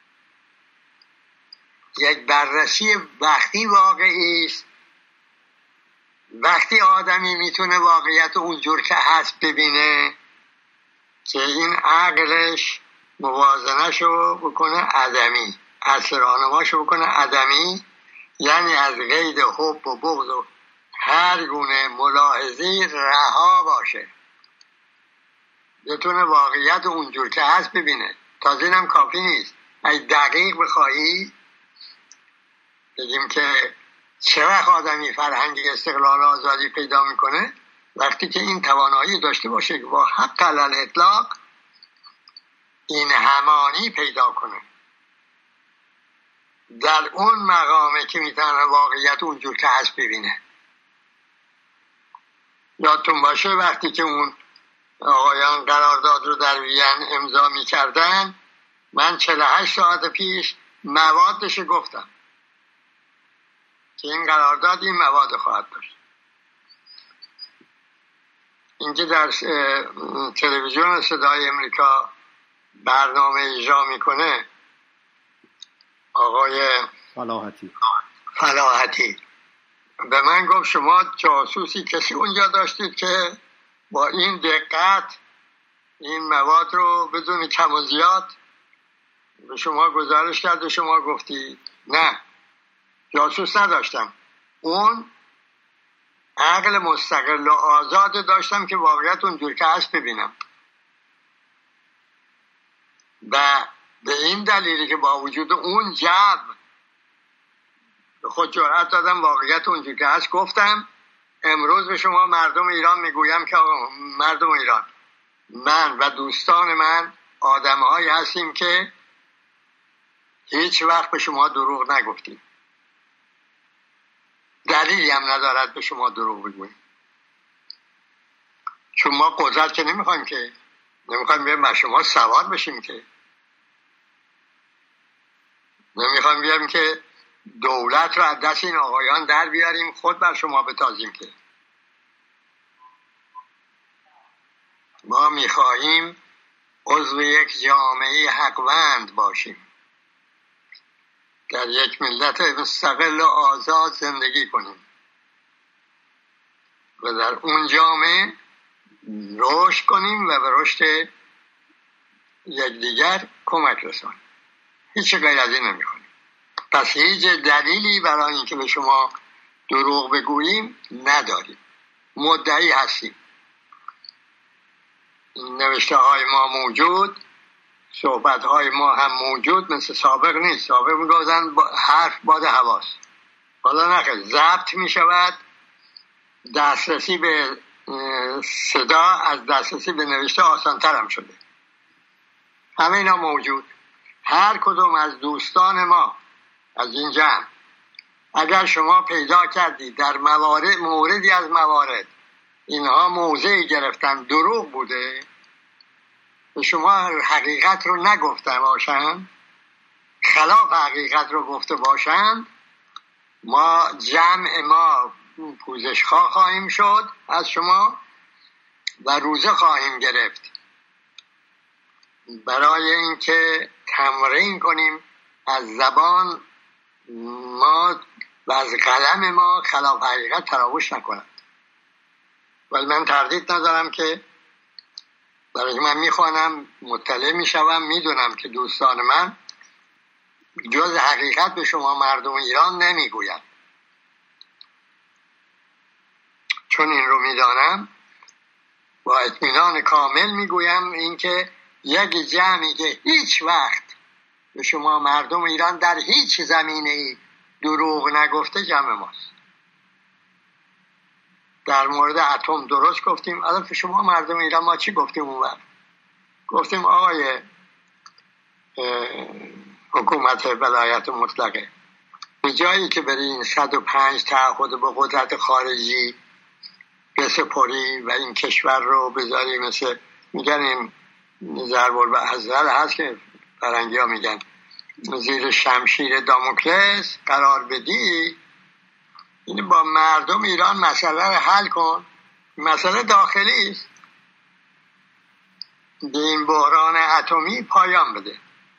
یک بررسی وقتی واقعی است، وقتی آدمی میتونه واقعیت اونجور که هست ببینه که این عقلش موازنه‌شو بکنه عدمی، اصل راهنماشو بکنه عدمی، یعنی از قید حب و بغض و هر گونه ملاحظه‌ای رها باشه، بتونه واقعیت اونجور که هست ببینه. تازه اینم کافی نیست، اگه دقیق بخواهی بگیم که چه وقت آدمی فرهنگ استقلال و آزادی پیدا میکنه؟ وقتی که این توانایی داشته باشه که با حق علل اطلاق این همانی پیدا کنه، در اون مقامه که میتونه واقعیت اونجور که هست ببینه. یادتون باشه وقتی که اون آقایان قرارداد رو در وین امضا میکردن، من 48 ساعت پیش موادش گفتم که این قرارداد این مواد خواهد داشت. اینکه در تلویزیون صدای امریکا برنامه اجرا میکنه آقای فلاحتی به من گفت شما جاسوسی کسی اونجا داشتید که با این دقت این مواد رو بدون کم و زیاد به شما گزارش کرد و شما گفتی نه جاسوس نداشتم، اون عقل مستقل و آزاد داشتم که واقعیت اونجور که هست ببینم. و به این دلیلی که با وجود اون جو به خود جرأت دادم واقعیت اونجور که هست گفتم. امروز به شما مردم ایران میگویم که مردم ایران، من و دوستان من آدم‌هایی هستیم که هیچ وقت به شما دروغ نگفتیم، دلیلی هم ندارد به شما دروغ بگوییم، چون ما قدرت که نمیخوایم بیایم بر شما سوار بشیم، که نمیخوایم بیایم که دولت رو از دست این آقایان در بیاریم خود بر شما بتازیم. که ما میخواهیم عضو یک جامعه حقوند باشیم، در یک ملت مستقل و آزاد زندگی کنیم و در اون جامعه رشد کنیم و به رشد یکدیگر کمک رسانیم. هیچ غیر از این نمیخوایم. پس هیچ دلیلی برای اینکه به شما دروغ بگوییم نداریم. مدعی هستیم، نوشته های ما موجود، صحبت های ما هم موجود، مثل سابق نیست. سابق میگوزن حرف باد حواس، حالا نخیر ضبط میشود، دسترسی به صدا از دسترسی به نوشته آسان تر هم شده. همه اینا موجود. هر کدوم از دوستان ما از این جمع اگر شما پیدا کردید در موردی از موارد اینها موضعی گرفتن دروغ بوده، به شما حقیقت رو نگفته باشند، خلاف حقیقت رو گفته باشند، ما جمع ما پوزشخواه خواهیم شد از شما و روزه خواهیم گرفت برای اینکه تمرین کنیم از زبان ما و از قلم ما خلاف حقیقت تراوش نکنند. ولی من تردید ندارم که برای من میخوانم، مطلع میشوم، میدونم که دوستان من جز حقیقت به شما مردم ایران نمیگویم. چون این رو میدانم با اطمینان کامل میگویم اینکه یک جمعی که هیچ وقت به شما مردم ایران در هیچ زمینه‌ای دروغ نگفته جمع ماست. در مورد اتم درست گفتیم. الان که شما مردم ایران ما چی گفتیم اون وقت؟ گفتیم آقای حکومت ولایت مطلقه، به جایی که برین 105 تعهد به قدرت خارجی بسپاری و این کشور رو بذاری مثل میگن این ضرب المثل هست که فرنگی ها میگن زیر شمشیر داموکلس قرار بدی، این با مردم ایران مسئله رو حل کن. مسئله داخلی است، به این بحران اتمی پایان بده.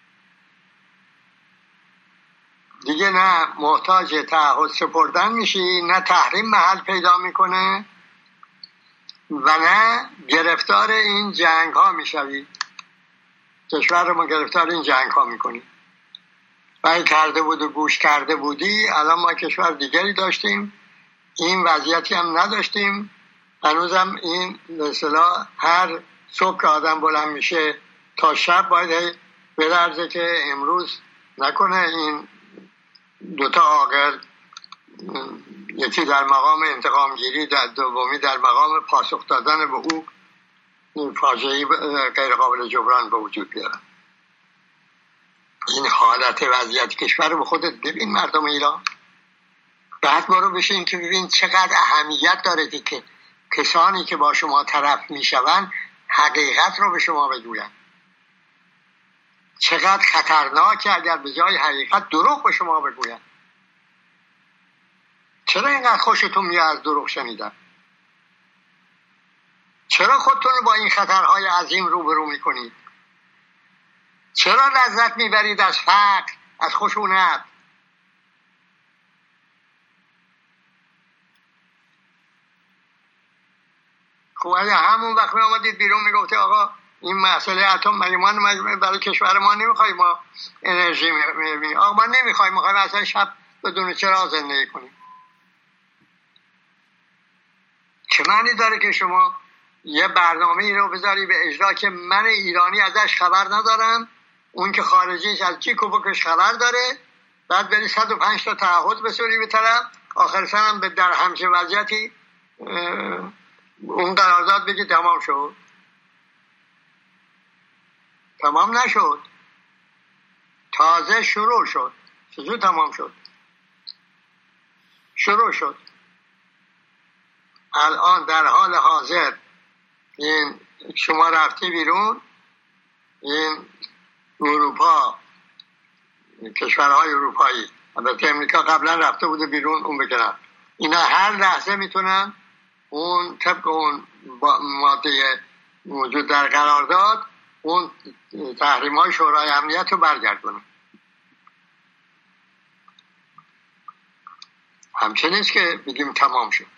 دیگه نه محتاج تعهد سپردن میشی، نه تحریم محل پیدا میکنه و نه گرفتار این جنگ ها میشوی. کشور رو ما گرفتار این جنگ ها میکنی. ولی کرده بود و گوش کرده بودی، الان ما کشور دیگری داشتیم، این وضعیتی هم نداشتیم. هنوزم این مثلا هر صبح که آدم بلند میشه تا شب باید بررزه که امروز نکنه این دوتا عاقل، یکی در مقام انتقام گیری، در دومی در مقام پاسخ دادن به او، فاجعه‌ای غیر قابل جبران به وجود بیارن. این حالت وضعیت کشور رو به خودت ببین مردم ایران، بعد برو بشین که ببین چقدر اهمیت داره که کسانی که با شما طرف میشون حقیقت رو به شما بگوین. چقدر خطرناکه اگر به جای حقیقت دروغ به شما بگوین. چرا اینقدر خوشتون میاد از دروغ شنیدن؟ چرا خودتون رو با این خطرهای عظیم روبرو میکنید؟ چرا لذت میبرید از فقر، از خشونت؟ خب اگه همون وقت می آمدید بیرون میگفته آقا این مسئله اتم مگه ما برای کشور ما نمیخوایم ما انرژی آقا ما نمیخوایم، میخوایم اصلا شب بدون چراغ زندگی کنیم. چه معنی داره که شما یه برنامه ای رو بذاری به اجرا که من ایرانی ازش خبر ندارم، اون که خارجیش از جیک و بکش خبر داره، بعد بری 105 تا تعهد بسوری به طرف، آخر سرم به در همچین وضعیتی اون قرارداد بگی تمام شد. تمام نشد، تازه شروع شد. چجور تمام شد؟ شروع شد. الان در حال حاضر این شما رفتی بیرون، این اروپا، کشورهای اروپایی، البته امریکا قبلا رفته بوده بیرون، اون بکنن، اینا هر لحظه میتونن اون طبق اون ماده موجود در قرارداد اون تحریم‌های شورای امنیت رو برگردونن. همچنین است که بگیم تمام شد.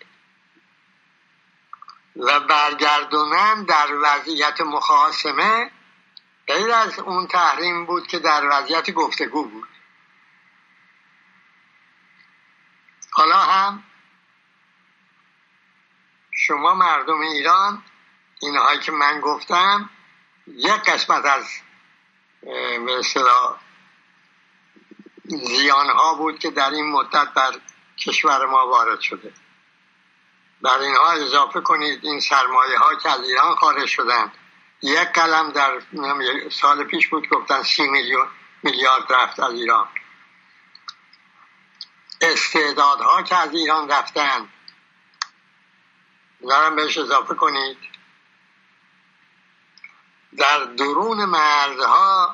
و برگردونن در وضعیت مخاصمه غیر از اون تحریم بود که در وضعیت گفتگو بود. حالا هم شما مردم ایران، اینهایی که من گفتم یک قسمت از مثلا زیانها بود که در این مدت بر کشور ما وارد شده. بر اینها اضافه کنید این سرمایه ها که از ایران خارج شدن. یک قلم در سال پیش بود گفتن 30 میلیارد رفت از ایران. استعدادها که از ایران رفتن دارم بهش اضافه کنید. در درون مرزها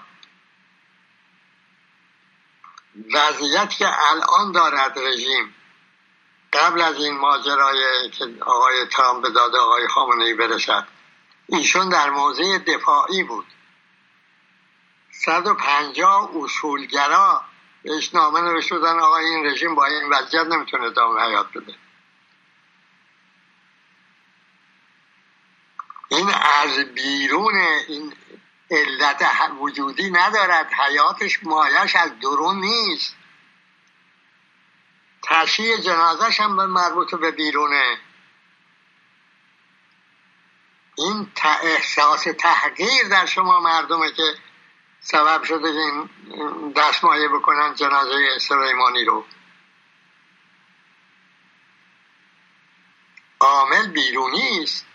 وضعیت که الان دارد رژیم، قبل از این ماجرای که آقای ترامپ به داد آقای خامنه‌ای برسد، ایشون در موضع دفاعی بود. 150 اصولگرا بهش نامه نوشتن آقا این رژیم با این وضعیت نمیتونه ادامه حیات بده. این از بیرون، این علت وجودی ندارد، حیاتش مایش از درون نیست. تشییع جنازش هم مربوط به بیرونه. این احساس تحقیر در شما مردمه که سبب شده که این دستمایه بکنن جنازه سلیمانی رو. عامل بیرونی است.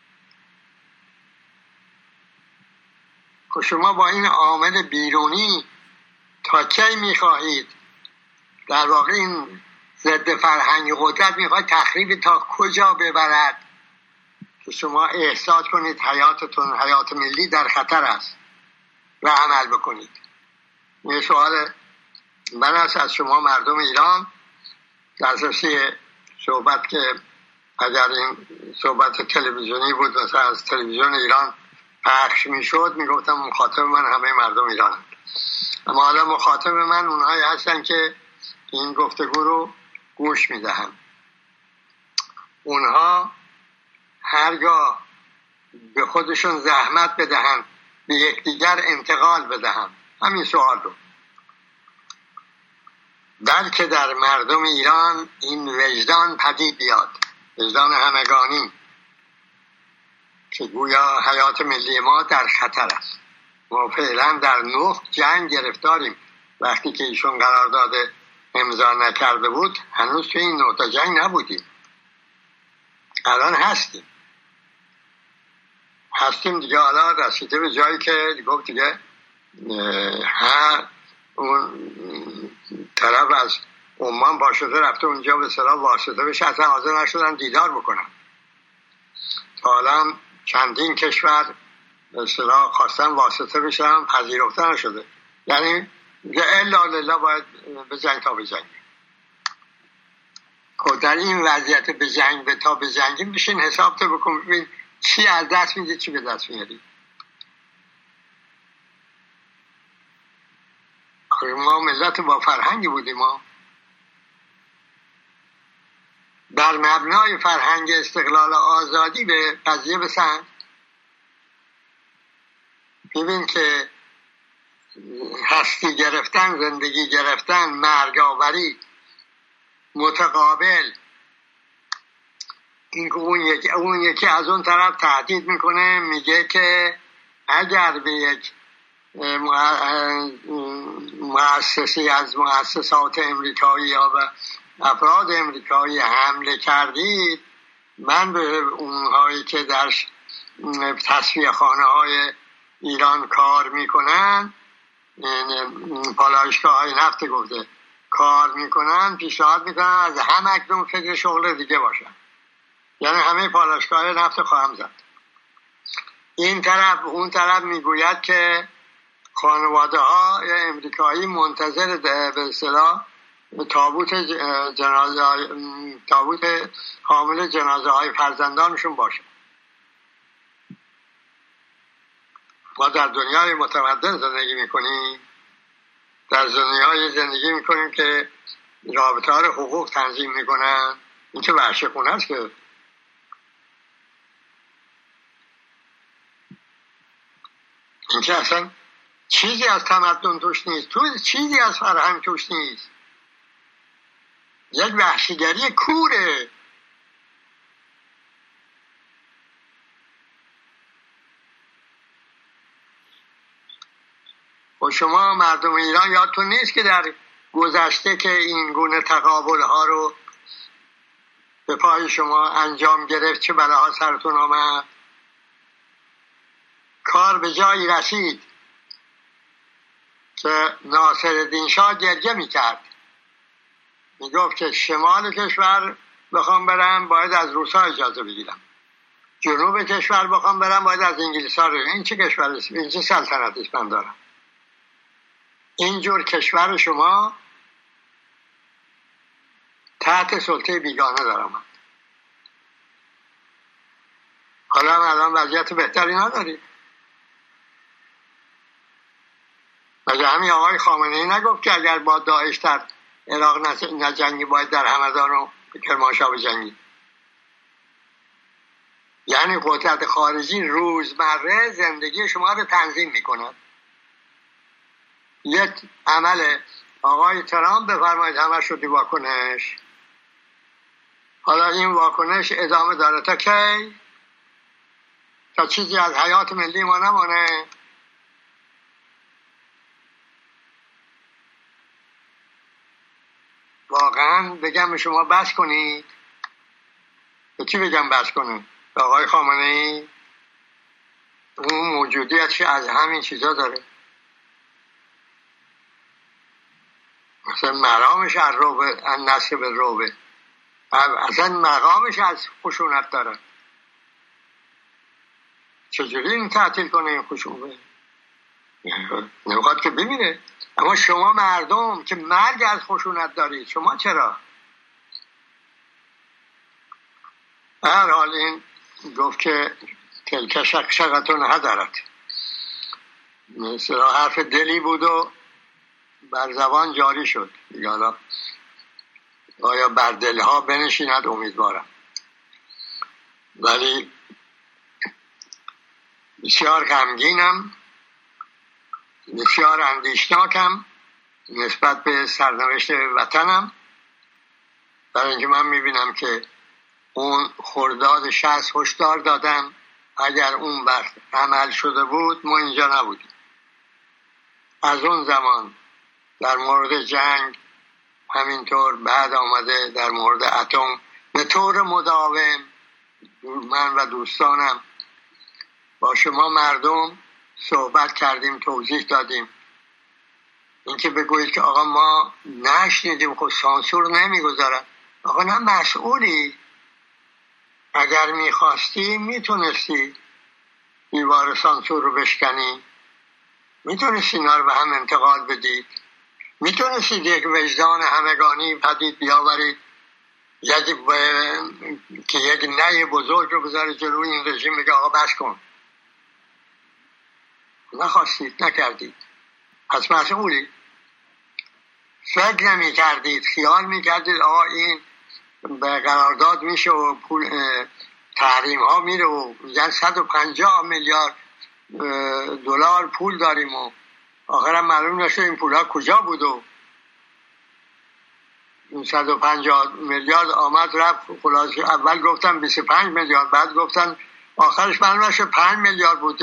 که شما با این عامل بیرونی تا کی میخواهید؟ در واقع این ضد فرهنگ قدرت میخواهید تخریب تا کجا ببرد که شما احساس کنید حیاتتون، حیات ملی در خطر است و عمل بکنید. یه سوال من است از شما مردم ایران، در اساسی صحبت که اگر این صحبت تلویزیونی بود مثلا از تلویزیون ایران پخش میشد میگفتم مخاطب من همه مردم ایران هست. اما حالا مخاطب من اونهایی هستن که این گفتگو رو گوش میدهن. اونها هرگاه به خودشون زحمت بدهن، به یکدیگر انتقال بدهن همین سوال رو، بلکه در مردم ایران این وجدان پدید بیاد، وجدان همگانی، که گویا حیات ملی ما در خطر است. ما فعلا در 9 جنگ گرفتاریم. وقتی که ایشون قرارداد امضا نکرده بود هنوز تو این 9 جنگ نبودیم. الان هستیم دیگه. حالا رسیده به جایی که گفت دیگه هر اون طرف از عمان واسطه رفته اونجا به صلاح واسطه بشه، اصلا حاضر نشدن دیدار بکنن. حالا چندین کشور به صلاح خواستن واسطه بشن، پذیرفته نشده. یعنی الا لله باید به جنگ تا به جنگ. در این وضعیت به جنگ تا به جنگیم بشین حساب تو بکن ببین چی از دست میدی چی به دست میاری. ما ملت با فرهنگی بودیم. ما بر مبنای فرهنگ استقلال آزادی به قضیه بسند. ببین که هستی گرفتن، زندگی گرفتن، مرگ آوری متقابل، این اون یکی از اون طرف تهدید میکنه، میگه که اگر به یک مؤسسی از مؤسسات امریکایی یا به افراد امریکایی حمله کردید، من به اونهایی که در تصفیه خانه های ایران کار میکنن، پالایشگاه های نفت گفته کار میکنن، پیشنهاد میکنن از هم اکنون فکر شغل دیگه باشن. یعنی همه پالایشگاه های نفت خواهم زد. این طرف اون طرف میگوید که خانواده ها امریکایی منتظر به اصطلاح تابوت حامل جنازه های فرزندانشون باشه. ما در دنیای متمدن زندگی میکنیم، در دنیای زندگی میکنیم که رابطه ها رو حقوق تنظیم میکنن. این که وحشی‌خونه است که این که اصلا چیزی از تمدن توش نیست، چیزی از فرهنگ توش نیست. یک وحشیگری کوره. و شما مردم ایران یادتون نیست که در گذشته که این گونه تقابل ها رو به پای شما انجام گرفت چه بلاها سرتون آمد؟ کار به جایی رسید که ناصرالدین شاه گریه میکرد، میگفت که شمال کشور بخوام برم باید از روسا اجازه بگیرم، جنوب کشور بخوام برم باید از انگلیسا رو. این چه کشور است؟ این چه سلطنتی است من دارم؟ اینجور کشور شما تحت سلطه بیگانه دارم. حالا هم الان وضعیت بهتری نداریم. مگه همین آقای خامنه‌ای نگفت که اگر با داعش در عراق نجنگی باید در همدان و کرمانشاه بجنگی؟ یعنی قدرت خارجی روزمره زندگی شما رو تنظیم میکنه. یک عمل آقای ترامپ بفرمایید همه شدی واکنش. حالا این واکنش ادامه داره تا کی؟ تا چیزی از حیات ملی ما نمانه. واقعا بگم به شما بس کنید؟ به چی بگم بس کنید؟ به آقای خامنه‌ای؟ اون موجودیتش از همین چیزا داره. مثلا مرامش از روبه، از نصب روبه، اصلا مقامش از خشونت داره. چجوری این تعطیل کنه این خشونت؟ نمیخواد که بمیره. اما شما مردم که مرگ از خشونت دارید، شما چرا؟ هر حال این گفت که تلک شقشقتون ندارد، مثلا حرف دلی بود و بر زبان جاری شد. حالا آیا بر دلها بنشیند امیدوارم. ولی بسیار غمگینم، بسیار اندیشناکم نسبت به سرنوشت وطنم، برای اینکه من میبینم که اون خرداد 60 هشدار دادم اگر اون وقت عمل شده بود ما اینجا نبودیم. از اون زمان در مورد جنگ همینطور، بعد آمده در مورد اتم به طور مداوم من و دوستانم با شما مردم صحبت کردیم، توضیح دادیم. اینکه بگویید که آقا ما نشنیدیم، خود سانسور نمیگذارن. آقا نه مسئولی، اگر میخواستی میتونستی دیوار سانسور رو بشکنی، میتونستی اینا رو به هم انتقال بدید، میتونستید یک وجدان همگانی پدید بیاورید که یک نهی بزرگ رو بذارید جلوی این رژیم، میگه آقا بس کن. نخواستید، نکردید. پس مسئولی. فکر نمی کردید، خیال می کردید آقا این به قرارداد میشه و پول تحریم ها میره و میگن 150 میلیارد دلار پول داریم و آخرم معلوم نشد این پول ها کجا بود و 150 میلیارد آمد رفت. خلاص اول گفتن 25 میلیارد، بعد گفتن آخرش معلوم نشد 5 میلیارد بود.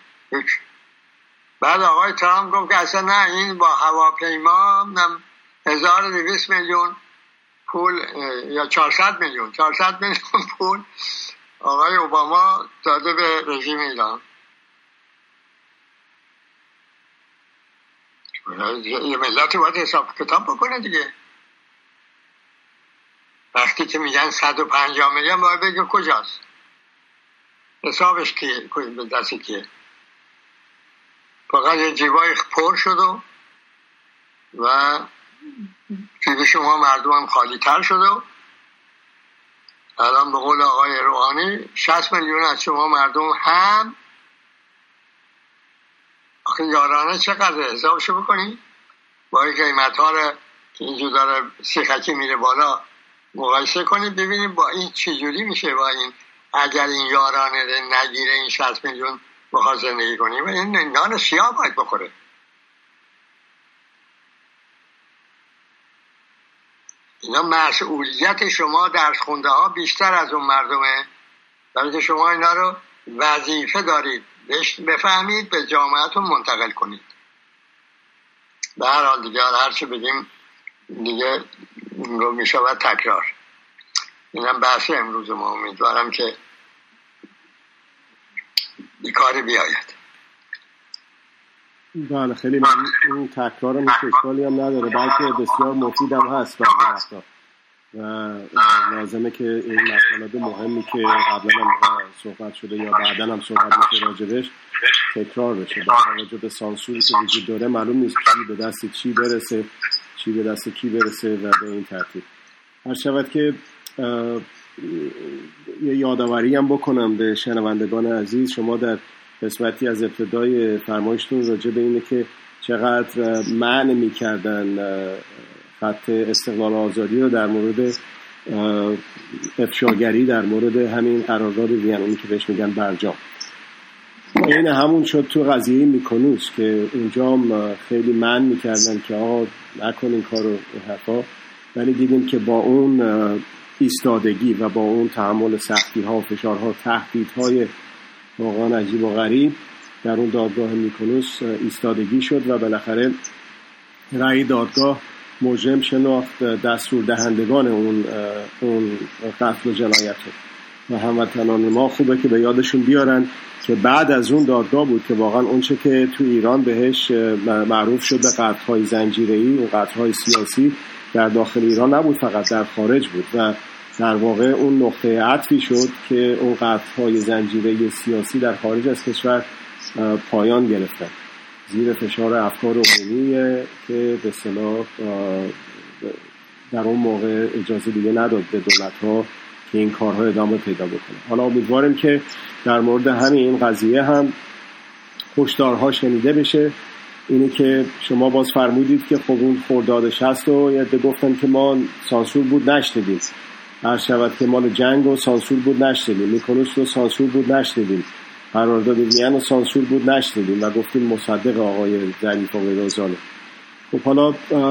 بعد آقای ترامپ گفت که اصلا نه، این با هواپیما 1200 میلیون پول یا 400 میلیون پول آقای اوباما داده به رژیم ایران. یه ملتی باید حساب کتاب بکنه دیگه. وقتی که میگن 150 میلیون باید بگه کجاست، حسابش کیه، به دست کیه. فقط یه جیبای پر شد و جیب شما مردم هم خالی تر شد و الان به قول آقای روحانی 60 میلیون از شما مردم هم آخه یارانه چقدر حسابشو بکنی با این قیمت ها رو که اینجور داره سیخکی میره بالا مقایسه کنید ببینید با این چجوری میشه. با این اگر این یارانه نگیره این 60 میلیون بخواد زندگی کنی و این نان سیاه باید بخوره. اینا مسئولیت شما درس خونده ها بیشتر از اون مردمه، برای که شما اینا رو وظیفه دارید بفهمید به جامعهتون منتقل کنید. به هر حال دیگه هر چه بگیم دیگه میشه و تکرار. اینم بحث امروز ما، امیدوارم که بیکاری بیاید. بله خیلی ممنون. این تکرار هم اشکالی هم نداره بلکه بسیار مفید هم هست و لازمه که این مسائل مهمی که قبلا هم صحبت شده یا بعدا هم صحبت میشه راجبش تکرار بشه. با توجه به سانسوری که وجود داره معلوم نیست کی به دست چی برسه، چی به دست کی برسه و به این ترتیب. هر شود که یه یادآوری هم بکنم به شنوندگان عزیز. شما در قسمتی از ابتدای فرمایشتون راجع به اینه که چقدر منع می‌کردن خط استقلال آزادی رو در مورد افشاگری در مورد همین قرارداد وین، اونی که بهش میگن برجام. این همون شد تو قضیه میکنوس که اونجا خیلی منع میکردن که آقا نکن این کارو این حرفا، ولی دیدیم که با اون ایستادگی و با اون تحمل سختی ها، فشارها، تهدیدهای واقعا عجیب و غریب در اون دادگاه میکنوس ایستادگی شد و بالاخره رأی دادگاه مجرم شناخت دستور دهندگان اون قتل و جنایت و هموطنان ما. خوبه که به یادشون بیارن که بعد از اون دادگاه بود که واقعا اون چه که تو ایران بهش معروف شد به قتل‌های زنجیره‌ای و قتل‌های سیاسی در داخل ایران نبود، فقط در خارج بود و در واقع اون نقطه عطفی شد که اون قتل‌های زنجیره‌ای سیاسی در خارج از کشور پایان گرفتن زیر فشار افکار عمومی که به اصطلاح در اون موقع اجازه دیگه نداد به دولت‌ها که این کارها ادامه پیدا بکنه. حالا امیدواریم که در مورد همین قضیه هم هشدارها شنیده بشه. اینی که شما باز فرمودید که خب اون خرداد 60 و یه گفتن که ما سانسور بود نشنیدیم، هر شود که مال جنگ و سانسور بود نشنیدیم، میکنوس و سانسور بود نشنیدیم، قرارداد وین و سانسور بود نشنیدیم و گفتیم مصدق آقای ظریف و غیره. خب حالا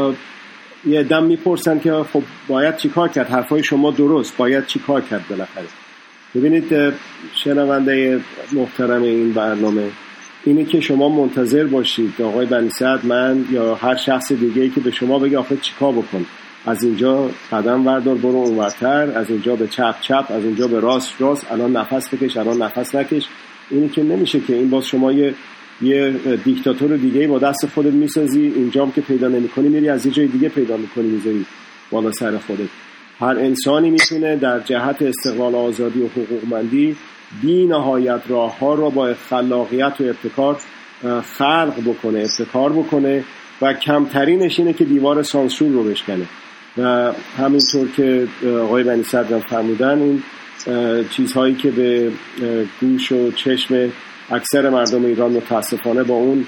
یه دم میپرسن که خب باید چی کار کرد؟ حرفای شما درست، باید چی کار کرد بالاخره؟ ببینید شنونده محترم این برنامه، اینی که شما منتظر باشید آقای بنی سعد، من یا هر شخص دیگه‌ای که به شما بگه آخه چیکار بکن، از اینجا قدم وردار برو اونورتر، از اینجا به چپ چپ، از اینجا به راست راست، الان نفس بکش الان نفس نکش، اینی که نمیشه که این باز شما یه دیکتاتور دیگه با دست خودت میسازی، اینجام که پیدا نمی‌کنی میری از یه جای دیگه پیدا می‌کنی میذاری بالا سر خودت. هر انسانی میتونه در جهت استقلال آزادی و حقوقمندی بی نهایت راه‌ها رو با خلاقیت و ابتکار خلق بکنه، ابتکار بکنه و کمترینش اینه که دیوار سانسور رو بشکنه. و همینطور که آقای بنی صدر فرمودن، این چیزهایی که به گوش و چشم اکثر مردم ایران متاسفانه با اون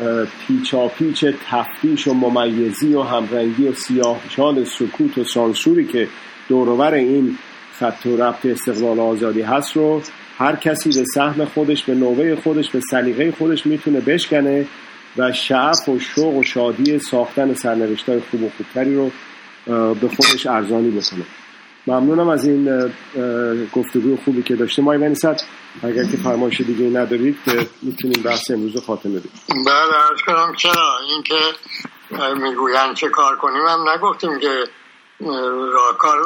پیچاپیچ تفتیش و ممیزی و همرنگی و سیاهچال سکوت و سانسوری که دوروبر این خط و ربط استقلال آزادی هست رو هر کسی به سهم خودش، به نوبه خودش، به سلیقه خودش میتونه بشکنه و شعف و شوق و شادی ساختن سرنوشت‌های خوب و خوبتری رو به خودش ارزانی بکنه. ممنونم از این گفتگوی خوبی که داشتیم. آقای بنی صدر اگر که فرمایش دیگه ندارید میتونیم بحث امروز خاتمه بدیم. بله عرض کنم چرا، این که میگوین چه کار کنیم هم نگفتیم که راهکار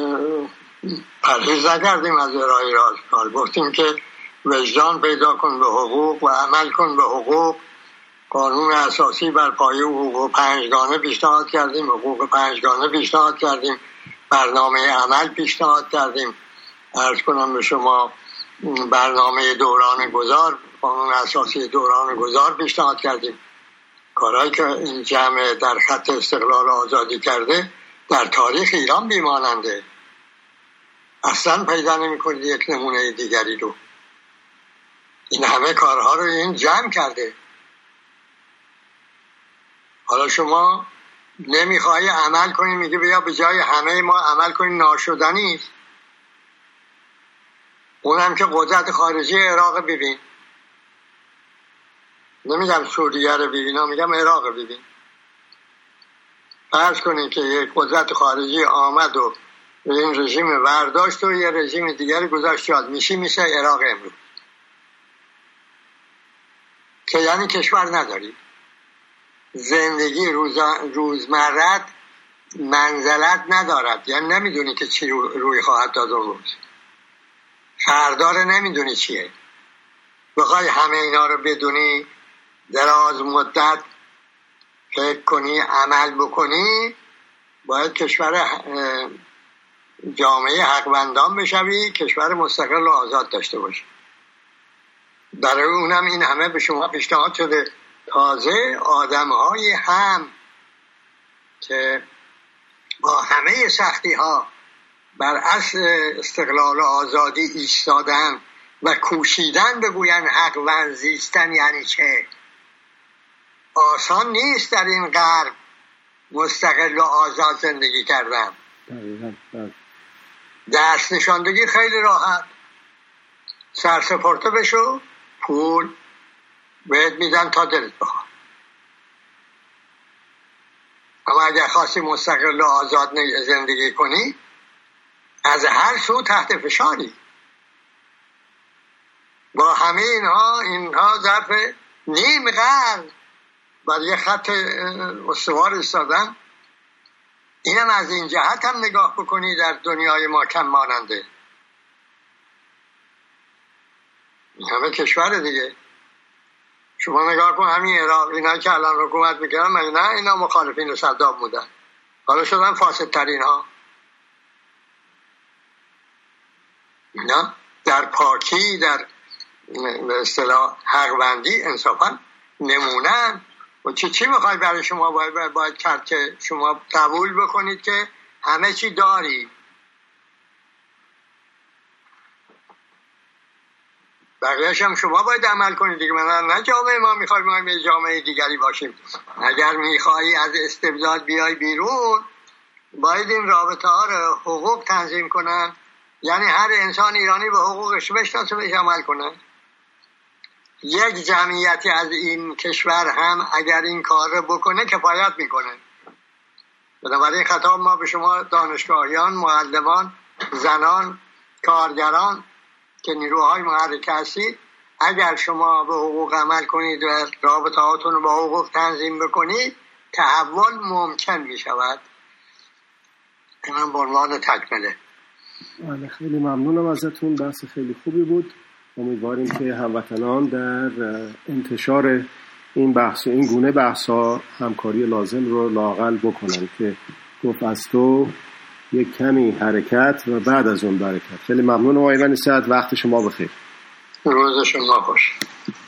پرهیز نکردیم از ارائه راهکار، گفتیم که وجدان پیدا کن به حقوق و عمل کن به حقوق. قانون اساسی بر پایه حقوق پنجگانه پیشنهاد کردیم، حقوق پنجگانه پیشنهاد کردیم، برنامه عمل پیشنهاد کردیم. عرض کنم به شما برنامه دوران گذار، قانون اساسی دوران گذار پیشنهاد کردیم. کارهایی که این جمع در خط استقلال آزادی کرده در تاریخ ایران بیماننده، اصلا پیدا نمی‌کنید یک نمونه دیگری رو. این همه کارها رو این جمع کرده. حالا شما نمیخوای عمل کنی، میگه بیا به جای همه ما عمل کنی، ناشدنی است. اونم که قدرت خارجی عراق ببین، نمیگم سوریه رو ببین، میگم عراق ببین. فرض کنید که یک قدرت خارجی آمد و این رژیم برداشت و یه رژیم دیگری گذاشت یاد، میشه عراق امروز، که یعنی کشور نداری، زندگی روزمرت منزلت ندارد، یعنی نمیدونی که چی روی خواهد داد اون روز، فردار نمیدونی چیه. بخوای همه اینا رو بدونی، دراز مدت فکر کنی، عمل بکنی، باید کشور جامعه حقوندان بشوی، کشور مستقل و آزاد داشته باشی. برای اونم این همه به شما پیشنهاد شده. تازه آدم‌های هم که با همه سختی ها بر اصل استقلال و آزادی ایستادن و کوشیدن بگوین حقوند زیستن یعنی چه. آسان نیست در این غرب مستقل و آزاد زندگی کردن. دست نشاندگی خیلی راحت، سرسپرده بشو، پول بهت میدن تا دلت بخواد. اما اگر خواستی مستقل و آزاد زندگی کنی، از هر سو تحت فشاری. با همه اینها ظرف نیم قرن بر یه خط استوار ایستادن. اینم از این جهت هم نگاه بکنی در دنیای ما کم ماننده. این همه کشور دیگه. شما نگاه کن همین عراق، اینا که الان حکومت میکنن، مگه نه اینا مخالفین صدام بودن؟ حالا شدن فاسدترین ها. اینا در پاکی، در به اصطلاح حق‌بندی انصافا نمونن. و چی میخوای برای شما باید کرد که شما قبول بکنید که همه چی داری؟ بقیه‌اش هم شما باید عمل کنید دیگه. نه جامعه ما میخوایم یه جامعه دیگری باشیم. اگر میخوایی از استبداد بیای بیرون، باید این رابطه ها رو حقوق تنظیم کنن. یعنی هر انسان ایرانی به حقوقش بشناسه، بهش عمل کنه. یک جمعیتی از این کشور هم اگر این کار رو بکنه کفایت میکنه. بنابراین خطاب ما به شما دانشگاهیان، معلمان، زنان، کارگران که نیروهای محرک هستید، اگر شما به حقوق عمل کنید و رابطه هاتون رو با حقوق تنظیم بکنید، تحول ممکن می شود. من به عنوان تکمله. خیلی ممنونم ازتون، بحث خیلی خوبی بود. امیدواریم که هموطنان در انتشار این بحث و این گونه بحث ها همکاری لازم رو لااقل بکنن که گفت از تو یک کمی حرکت و بعد از اون برکت. خیلی ممنونم آقای بنی صدر، وقت شما بخیر. روز شما خوش.